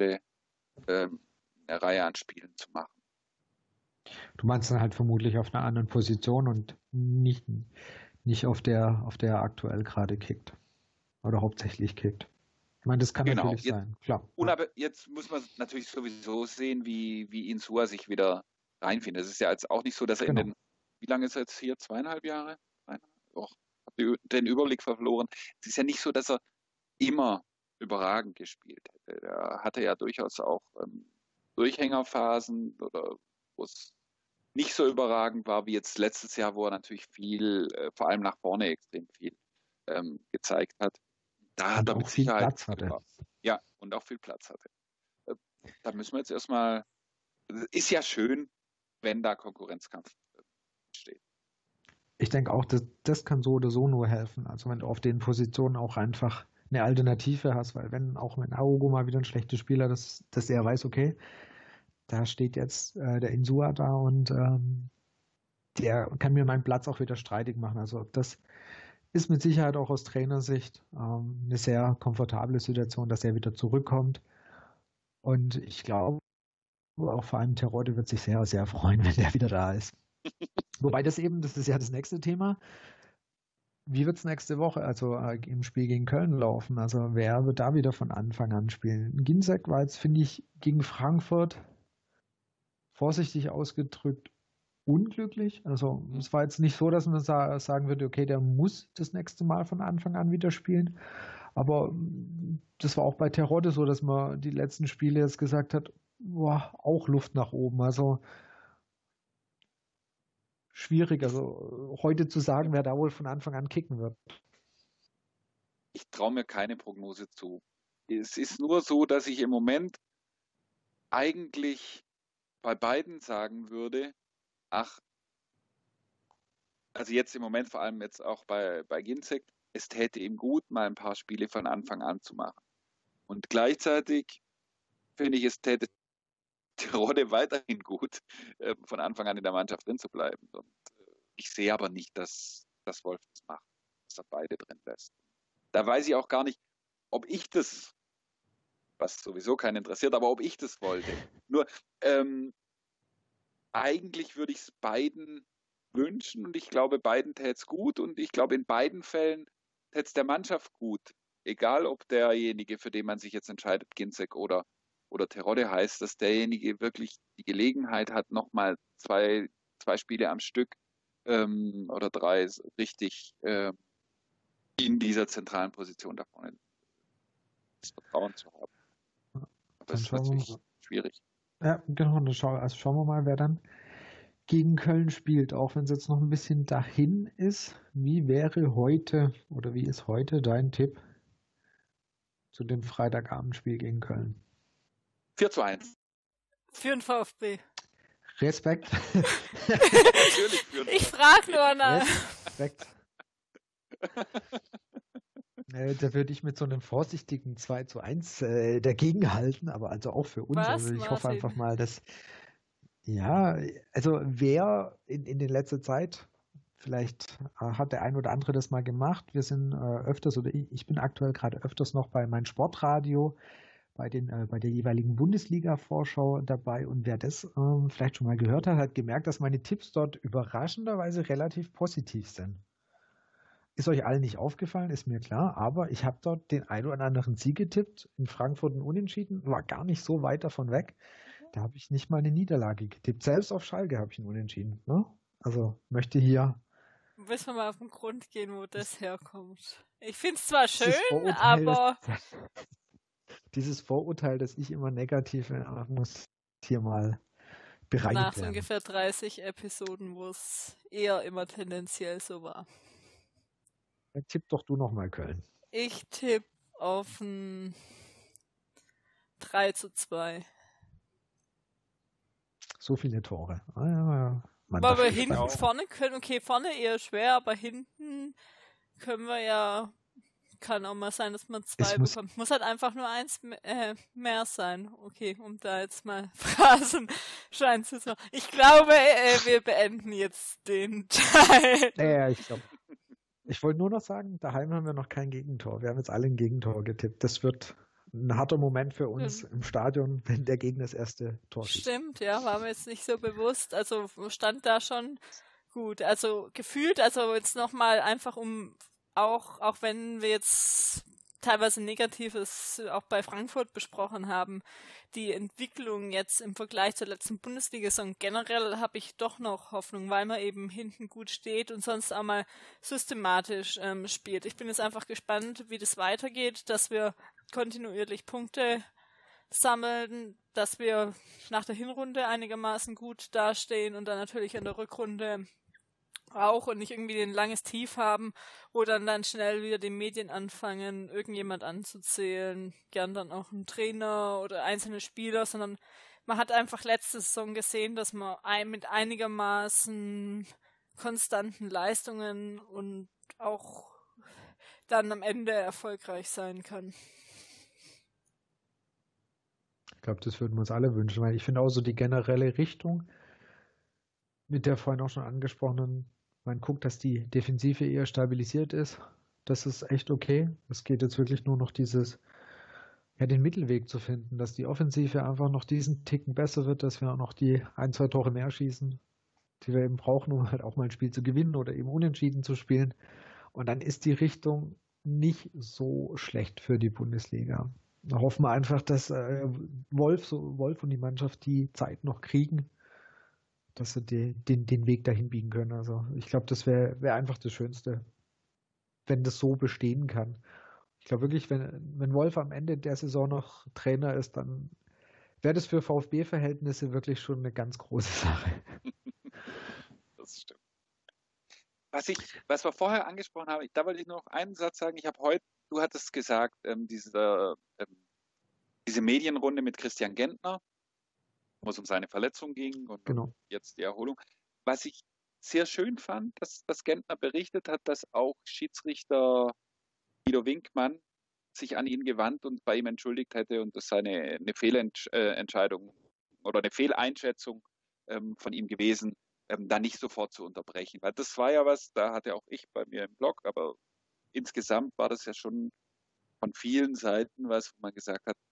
an Spielen zu machen. Du meinst dann halt vermutlich auf einer anderen Position und nicht auf der er aktuell gerade kickt. Oder hauptsächlich kickt. Ich meine, das kann natürlich sein, klar. Aber jetzt muss man natürlich sowieso sehen, wie Insua sich wieder reinfindet. Es ist ja jetzt auch nicht so, dass er wie lange ist er jetzt hier? 2,5 Jahre? Habe den Überblick verloren. Es ist ja nicht so, dass er immer überragend gespielt hätte. Er hatte ja durchaus auch Durchhängerphasen, oder wo es nicht so überragend war wie jetzt letztes Jahr, wo er natürlich viel, vor allem nach vorne extrem viel gezeigt hat. Da hat er mit Sicherheit Platz hatte. Ja, und auch viel Platz hatte. Da müssen wir jetzt erstmal, ist ja schön, wenn da Konkurrenzkampf steht. Ich denke auch, das kann so oder so nur helfen. Also wenn du auf den Positionen auch einfach eine Alternative hast, weil wenn Aogo mal wieder ein schlechtes Spieler, dass er weiß, okay, da steht jetzt der Insua da und der kann mir meinen Platz auch wieder streitig machen. Also das ist mit Sicherheit auch aus Trainersicht eine sehr komfortable Situation, dass er wieder zurückkommt. Und ich glaube, auch vor allem Terodde wird sich sehr, sehr freuen, wenn er wieder da ist. Wobei das ist ja das nächste Thema. Wie wird es nächste Woche, also im Spiel gegen Köln laufen? Also wer wird da wieder von Anfang an spielen? Ginczek war jetzt, finde ich, gegen Frankfurt vorsichtig ausgedrückt unglücklich. Also es war jetzt nicht so, dass man sagen würde, okay, der muss das nächste Mal von Anfang an wieder spielen. Aber das war auch bei Terodde so, dass man die letzten Spiele jetzt gesagt hat, boah, auch Luft nach oben. Also schwierig, also heute zu sagen, wer da wohl von Anfang an kicken wird. Ich traue mir keine Prognose zu. Es ist nur so, dass ich im Moment eigentlich bei beiden sagen würde, also jetzt im Moment vor allem jetzt auch bei Ginczek, es täte ihm gut, mal ein paar Spiele von Anfang an zu machen. Und gleichzeitig finde ich, es täte Terodde weiterhin gut, von Anfang an in der Mannschaft drin zu bleiben. Und ich sehe aber nicht, dass Wolf das macht, dass er beide drin lässt. Da weiß ich auch gar nicht, ob ich das, was sowieso keinen interessiert, aber ob ich das wollte. Nur eigentlich würde ich es beiden wünschen und ich glaube, beiden täte es gut und ich glaube, in beiden Fällen täte es der Mannschaft gut. Egal, ob derjenige, für den man sich jetzt entscheidet, Ginczek oder Terodde heißt, dass derjenige wirklich die Gelegenheit hat, nochmal zwei Spiele am Stück oder 3 richtig in dieser zentralen Position da vorne das Vertrauen zu haben. Aber das ist natürlich schwierig. Ja, genau. Also schauen wir mal, wer dann gegen Köln spielt, auch wenn es jetzt noch ein bisschen dahin ist. Wie wäre heute oder wie ist heute dein Tipp zu dem Freitagabendspiel gegen Köln? 4:1. Für den VfB. Respekt. Ich frage nur nach. Respekt. Da würde ich mit so einem vorsichtigen 2:1 dagegen halten, aber also auch für uns. Was, Also ich hoffe Martin? einfach mal, dass, ja, also wer in der letzten Zeit, vielleicht hat der ein oder andere das mal gemacht, wir sind öfters, oder ich bin aktuell gerade öfters noch bei meinem Sportradio, bei der jeweiligen Bundesliga-Vorschau dabei, und wer das vielleicht schon mal gehört hat, hat gemerkt, dass meine Tipps dort überraschenderweise relativ positiv sind. Ist euch allen nicht aufgefallen, ist mir klar, aber ich habe dort den ein oder anderen Sieg getippt. In Frankfurt ein Unentschieden, war gar nicht so weit davon weg. Da habe ich nicht mal eine Niederlage getippt. Selbst auf Schalke habe ich einen Unentschieden. Ne? Also möchte hier Müssen wir mal auf den Grund gehen, wo das herkommt. Ich finde es zwar schön, Vorurteil, aber dieses Vorurteil, das ich immer negativ muss hier mal bereinigt nach werden. ungefähr 30 Episoden, wo es eher immer tendenziell so war. Dann tipp doch du nochmal Köln. Ich tippe auf ein 3:2. So viele Tore. Man Weil darf wir gespannt hinten sein. vorne können, okay, vorne eher schwer, aber hinten können wir ja, kann auch mal sein, dass man 2 bekommt. Muss halt einfach nur 1 mehr sein. Okay, um da jetzt mal Phrasenschein zu sagen. Ich glaube, wir beenden jetzt den Teil. Ja, ich glaube. Ich wollte nur noch sagen, daheim haben wir noch kein Gegentor. Wir haben jetzt alle ein Gegentor getippt. Das wird ein harter Moment für uns im Stadion, wenn der Gegner das erste Tor schießt. Stimmt, ja, war mir jetzt nicht so bewusst. Also stand da schon gut. Also gefühlt, also jetzt nochmal einfach auch wenn wir jetzt teilweise Negatives auch bei Frankfurt besprochen haben, die Entwicklung jetzt im Vergleich zur letzten Bundesliga-Saison generell habe ich doch noch Hoffnung, weil man eben hinten gut steht und sonst auch mal systematisch spielt. Ich bin jetzt einfach gespannt, wie das weitergeht, dass wir kontinuierlich Punkte sammeln, dass wir nach der Hinrunde einigermaßen gut dastehen und dann natürlich in der Rückrunde auch und nicht irgendwie ein langes Tief haben, wo dann schnell wieder die Medien anfangen, irgendjemand anzuzählen, gern dann auch ein Trainer oder einzelne Spieler, sondern man hat einfach letzte Saison gesehen, dass man mit einigermaßen konstanten Leistungen und auch dann am Ende erfolgreich sein kann. Ich glaube, das würden wir uns alle wünschen, weil ich finde auch so die generelle Richtung mit der vorhin auch schon angesprochenen, man guckt, dass die Defensive eher stabilisiert ist. Das ist echt okay. Es geht jetzt wirklich nur noch den Mittelweg zu finden, dass die Offensive einfach noch diesen Ticken besser wird, dass wir auch noch die 1-2 Tore mehr schießen, die wir eben brauchen, um halt auch mal ein Spiel zu gewinnen oder eben unentschieden zu spielen. Und dann ist die Richtung nicht so schlecht für die Bundesliga. Da hoffen wir einfach, dass Wolf und die Mannschaft die Zeit noch kriegen, dass sie den Weg dahin biegen können. Also ich glaube, das wäre einfach das Schönste, wenn das so bestehen kann. Ich glaube wirklich, wenn Wolf am Ende der Saison noch Trainer ist, dann wäre das für VfB-Verhältnisse wirklich schon eine ganz große Sache. Das stimmt. Was wir vorher angesprochen haben, da wollte ich nur noch einen Satz sagen. Ich habe heute, du hattest gesagt, diese Medienrunde mit Christian Gentner, wo es um seine Verletzung ging und jetzt die Erholung. Was ich sehr schön fand, dass Gentner berichtet hat, dass auch Schiedsrichter Guido Winkmann sich an ihn gewandt und bei ihm entschuldigt hätte und das sei eine Fehlentscheidung oder eine Fehleinschätzung von ihm gewesen, da nicht sofort zu unterbrechen. Weil das war ja was, da hatte auch ich bei mir im Blog, aber insgesamt war das ja schon von vielen Seiten was, wo man gesagt hat,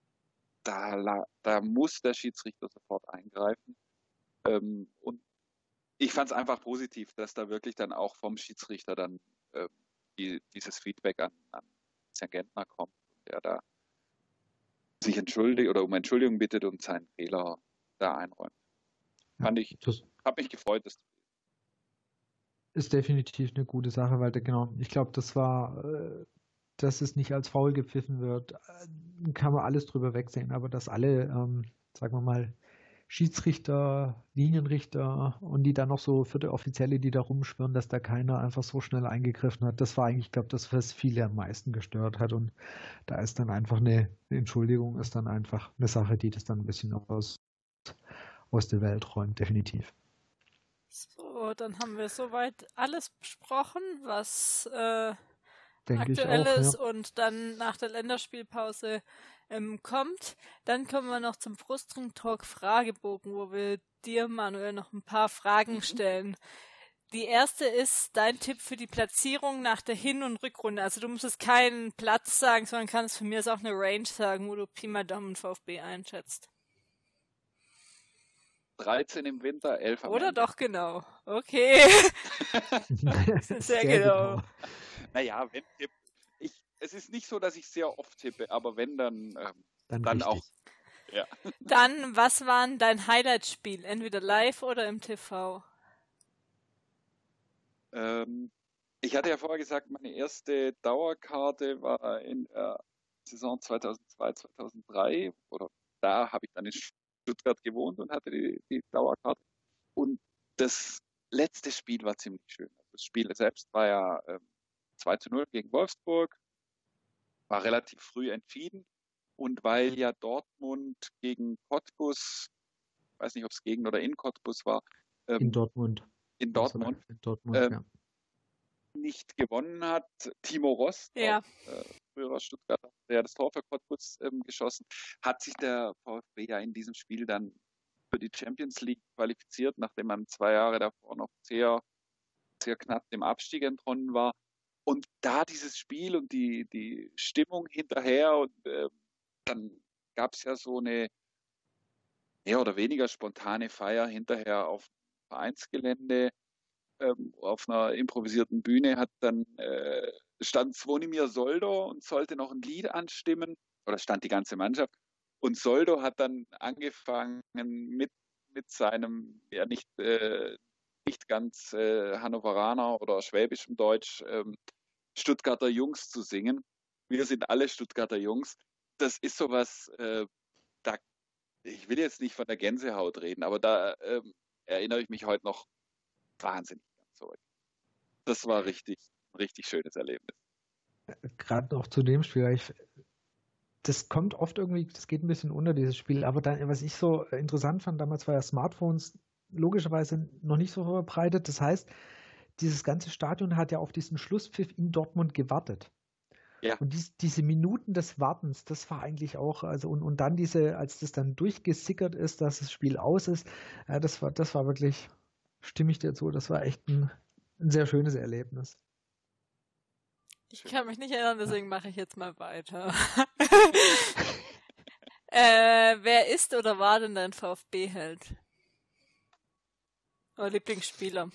da muss der Schiedsrichter sofort eingreifen. Und ich fand es einfach positiv, dass da wirklich dann auch vom Schiedsrichter dann dieses Feedback an Christian Gentner kommt, der da sich entschuldigt oder um Entschuldigung bittet und seinen Fehler da einräumt. Habe mich gefreut, das ist definitiv eine gute Sache, weil ich glaube, dass es nicht als faul gepfiffen wird, kann man alles drüber wegsehen, aber dass alle, sagen wir mal, Schiedsrichter, Linienrichter und die dann noch so vierte Offizielle, die da rumschwirren, dass da keiner einfach so schnell eingegriffen hat, das war eigentlich, glaube ich, das, was viele am meisten gestört hat, und da ist dann einfach eine Entschuldigung, ist dann einfach eine Sache, die das dann ein bisschen aus aus der Welt räumt, definitiv. So, dann haben wir soweit alles besprochen, was Denke ich aktuell auch, ist ja. und dann nach der Länderspielpause kommt. Dann kommen wir noch zum Brustring-Talk Fragebogen, wo wir dir, Manuel, noch ein paar Fragen stellen. Die erste ist dein Tipp für die Platzierung nach der Hin- und Rückrunde. Also du musst es keinen Platz sagen, sondern kannst von mir aus auch eine Range sagen, wo du Pi mal Daumen VfB einschätzt. 13 im Winter, 11 am Oder Ende. doch genau. Okay. Sehr genau. Naja, wenn Tipp. Es ist nicht so, dass ich sehr oft tippe, aber wenn, dann Dann auch. Ja. Dann, was war dein Highlight-Spiel? Entweder live oder im TV? Ich hatte ja vorher gesagt, meine erste Dauerkarte war in der Saison 2002, 2003. Oder da habe ich dann in Stuttgart gewohnt und hatte die Dauerkarte. Und das letzte Spiel war ziemlich schön. Das Spiel selbst war ja 2:0 gegen Wolfsburg, war relativ früh entschieden. Und weil ja Dortmund gegen Cottbus, ich weiß nicht, ob es gegen oder in Cottbus war, in Dortmund. In Dortmund, ja. Nicht gewonnen hat. Timo Rost, ja. früherer Stuttgarter, der das Tor für Cottbus geschossen, hat sich der VfB ja in diesem Spiel dann für die Champions League qualifiziert, nachdem man 2 Jahre davor noch sehr, sehr knapp dem Abstieg entronnen war. Und da dieses Spiel und die Stimmung hinterher und dann gab es ja so eine mehr oder weniger spontane Feier hinterher auf dem Vereinsgelände, auf einer improvisierten Bühne stand Zvonimir Soldo und sollte noch ein Lied anstimmen, oder stand die ganze Mannschaft. Und Soldo hat dann angefangen mit seinem ja nicht ganz Hannoveraner oder schwäbischem Deutsch Stuttgarter Jungs zu singen. Wir sind alle Stuttgarter Jungs. Das ist sowas, ich will jetzt nicht von der Gänsehaut reden, aber da erinnere ich mich heute noch wahnsinnig zurück. Das war ein richtig schönes Erlebnis. Gerade noch zu dem Spiel, das kommt oft irgendwie, das geht ein bisschen unter, dieses Spiel, aber dann, was ich so interessant fand, damals war ja Smartphones logischerweise noch nicht so verbreitet, das heißt, dieses ganze Stadion hat ja auf diesen Schlusspfiff in Dortmund gewartet. Ja. Und diese Minuten des Wartens, das war eigentlich auch, also und dann als das dann durchgesickert ist, dass das Spiel aus ist, das war wirklich, stimme ich dir zu, das war echt ein sehr schönes Erlebnis. Ich kann mich nicht erinnern, deswegen mache ich jetzt mal weiter. Wer ist oder war denn dein VfB-Held? Oder Lieblingsspieler?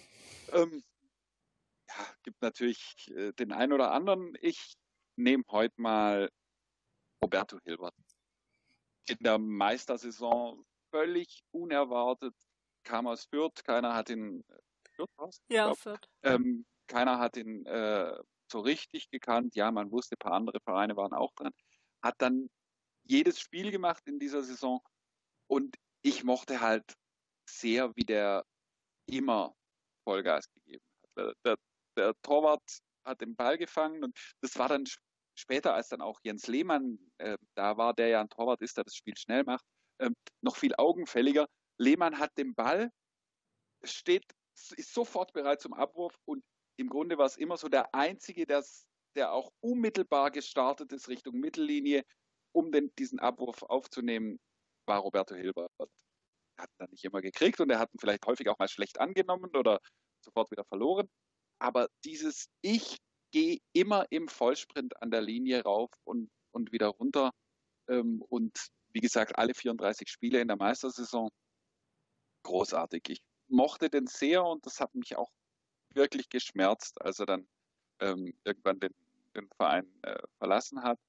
Gibt natürlich den einen oder anderen. Ich nehme heute mal Roberto Hilbert. In der Meistersaison völlig unerwartet, kam aus Fürth, keiner hat ihn Fürth? Ja, Fürth. Keiner hat ihn so richtig gekannt. Ja, man wusste, ein paar andere Vereine waren auch dran. Hat dann jedes Spiel gemacht in dieser Saison und ich mochte halt sehr, wie der immer Vollgas gegeben hat. Der Torwart hat den Ball gefangen und das war dann später, als dann auch Jens Lehmann da war, der ja ein Torwart ist, der das Spiel schnell macht, noch viel augenfälliger. Lehmann hat den Ball, ist sofort bereit zum Abwurf und im Grunde war es immer so der Einzige, der auch unmittelbar gestartet ist Richtung Mittellinie, um diesen Abwurf aufzunehmen, war Roberto Hilbert. Er hat ihn dann nicht immer gekriegt und er hat ihn vielleicht häufig auch mal schlecht angenommen oder sofort wieder verloren. Aber ich gehe immer im Vollsprint an der Linie rauf und wieder runter. Und wie gesagt, alle 34 Spiele in der Meistersaison, großartig. Ich mochte den sehr und das hat mich auch wirklich geschmerzt, als er dann irgendwann den Verein verlassen hat.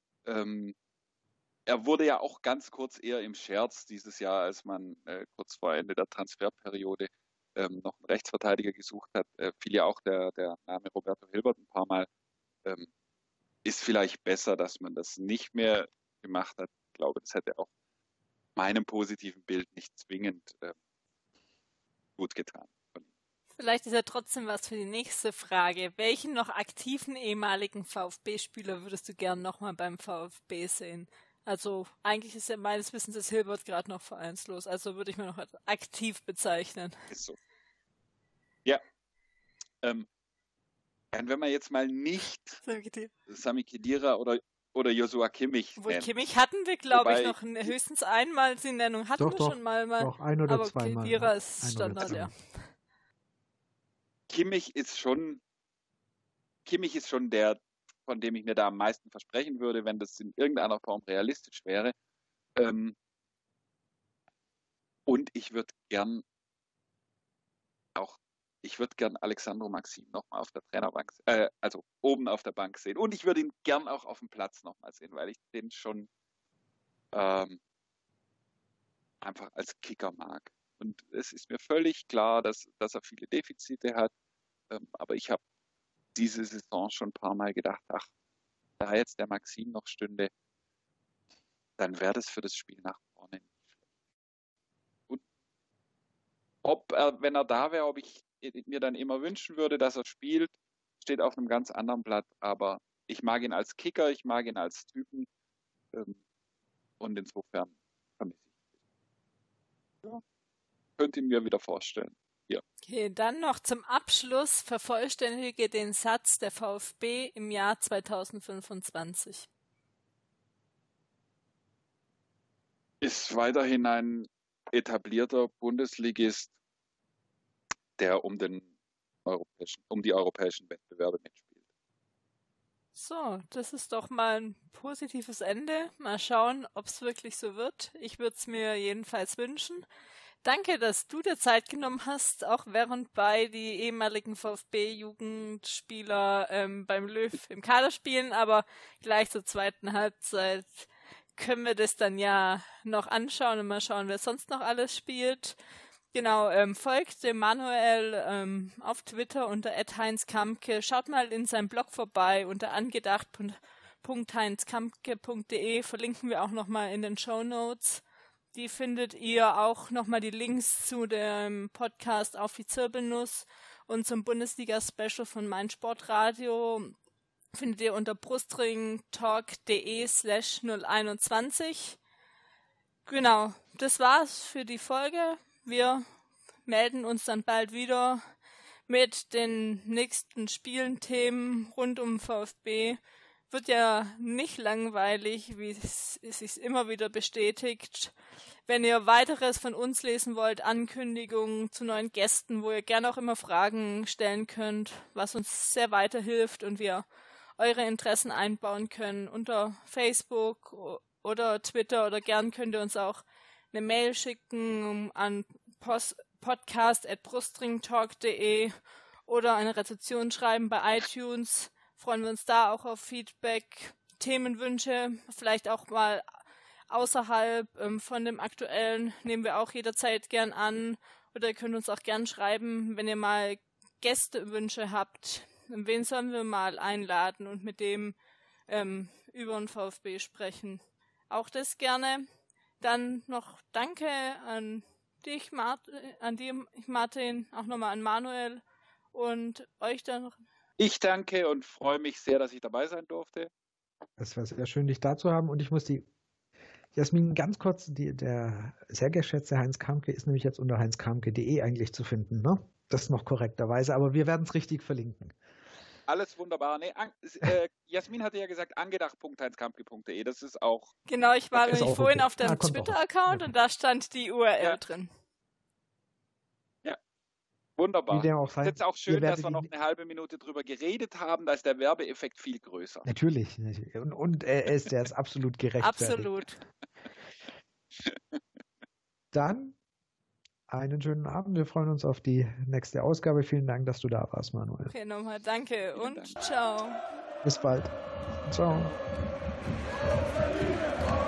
Er wurde ja auch ganz kurz eher im Scherz dieses Jahr, als man kurz vor Ende der Transferperiode noch einen Rechtsverteidiger gesucht hat, fiel ja auch der Name Roberto Hilbert ein paar Mal. Ist vielleicht besser, dass man das nicht mehr gemacht hat. Ich glaube, das hätte auch meinem positiven Bild nicht zwingend gut getan. Vielleicht ist ja trotzdem was für die nächste Frage. Welchen noch aktiven ehemaligen VfB-Spieler würdest du gern nochmal beim VfB sehen? Also eigentlich ist ja meines Wissens das Hilbert gerade noch vereinslos. Also würde ich mir noch als aktiv bezeichnen. Ist so. Ja. Und wenn man jetzt mal nicht Sami Khedira oder Joshua Kimmich Obwohl nennt. Kimmich hatten wir, glaube ich, noch höchstens einmal die Nennung. Hatten wir schon mal. Doch, ein oder aber zweimal. Khedira ist Standard, ja. Kimmich ist schon der, von dem ich mir da am meisten versprechen würde, wenn das in irgendeiner Form realistisch wäre. Und ich würde gern Alexandro Maxim nochmal auf der Trainerbank, also oben auf der Bank sehen. Und ich würde ihn gern auch auf dem Platz nochmal sehen, weil ich den schon einfach als Kicker mag. Und es ist mir völlig klar, dass er viele Defizite hat. Aber ich habe diese Saison schon ein paar Mal gedacht, ach, da jetzt der Maxim noch stünde, dann wäre das für das Spiel nach vorne nicht schlecht. Und wenn er da wäre, ob ich mir dann immer wünschen würde, dass er spielt, steht auf einem ganz anderen Blatt. Aber ich mag ihn als Kicker, ich mag ihn als Typen. Und insofern vermisse ich ihn. Ja, könnte ihn mir wieder vorstellen. Ja. Okay, dann noch zum Abschluss: Vervollständige den Satz der VfB im Jahr 2025. Ist weiterhin ein etablierter Bundesligist, der um die europäischen Wettbewerbe mitspielt. So, das ist doch mal ein positives Ende. Mal schauen, ob es wirklich so wird. Ich würde es mir jedenfalls wünschen. Danke, dass du dir Zeit genommen hast, auch während bei die ehemaligen VfB-Jugendspieler beim Löw im Kader spielen, aber gleich zur zweiten Halbzeit können wir das dann ja noch anschauen und mal schauen, wer sonst noch alles spielt. Genau, folgt dem Manuel auf Twitter unter @heinzkampke. Schaut mal in seinem Blog vorbei unter angedacht.heinzkampke.de. Verlinken wir auch nochmal in den Shownotes. Die findet ihr auch nochmal die Links zu dem Podcast auf die Zirbelnuss und zum Bundesliga-Special von meinsportradio findet ihr unter brustringtalk.de/021. Genau, das war's für die Folge. Wir melden uns dann bald wieder mit den nächsten Spielen, Themen rund um VfB. Wird ja nicht langweilig, wie es sich immer wieder bestätigt. Wenn ihr weiteres von uns lesen wollt, Ankündigungen zu neuen Gästen, wo ihr gerne auch immer Fragen stellen könnt, was uns sehr weiterhilft und wir eure Interessen einbauen können unter Facebook oder Twitter, oder gern könnt ihr uns auch eine Mail schicken an podcast@brustringtalk.de oder eine Rezension schreiben bei iTunes. Freuen wir uns da auch auf Feedback, Themenwünsche, vielleicht auch mal außerhalb von dem aktuellen, nehmen wir auch jederzeit gern an. Oder ihr könnt uns auch gern schreiben, wenn ihr mal Gästewünsche habt. Wen sollen wir mal einladen und mit dem über den VfB sprechen? Auch das gerne. Dann noch Danke an dich, Martin, auch nochmal an Manuel und euch dann noch. Ich danke und freue mich sehr, dass ich dabei sein durfte. Es war sehr schön, dich da zu haben. Und ich muss die Jasmin ganz kurz, der sehr geschätzte Heinz Kampke ist nämlich jetzt unter heinzkampke.de eigentlich zu finden, ne? Das noch korrekterweise, aber wir werden es richtig verlinken. Alles wunderbar. Nee, Jasmin hatte ja gesagt, angedacht.heinzkampke.de. Das ist auch... Genau, ich war nämlich vorhin auf dem Twitter-Account und da stand die URL drin. Ja, wunderbar. Wie dem auch sei. Es ist jetzt auch schön, dass wir noch eine halbe Minute drüber geredet haben. Da ist der Werbeeffekt viel größer. Natürlich. Und der ist absolut gerechtfertigt. Absolut. Dann einen schönen Abend. Wir freuen uns auf die nächste Ausgabe. Vielen Dank, dass du da warst, Manuel. Okay, nochmal danke und ciao. Bis bald. Ciao.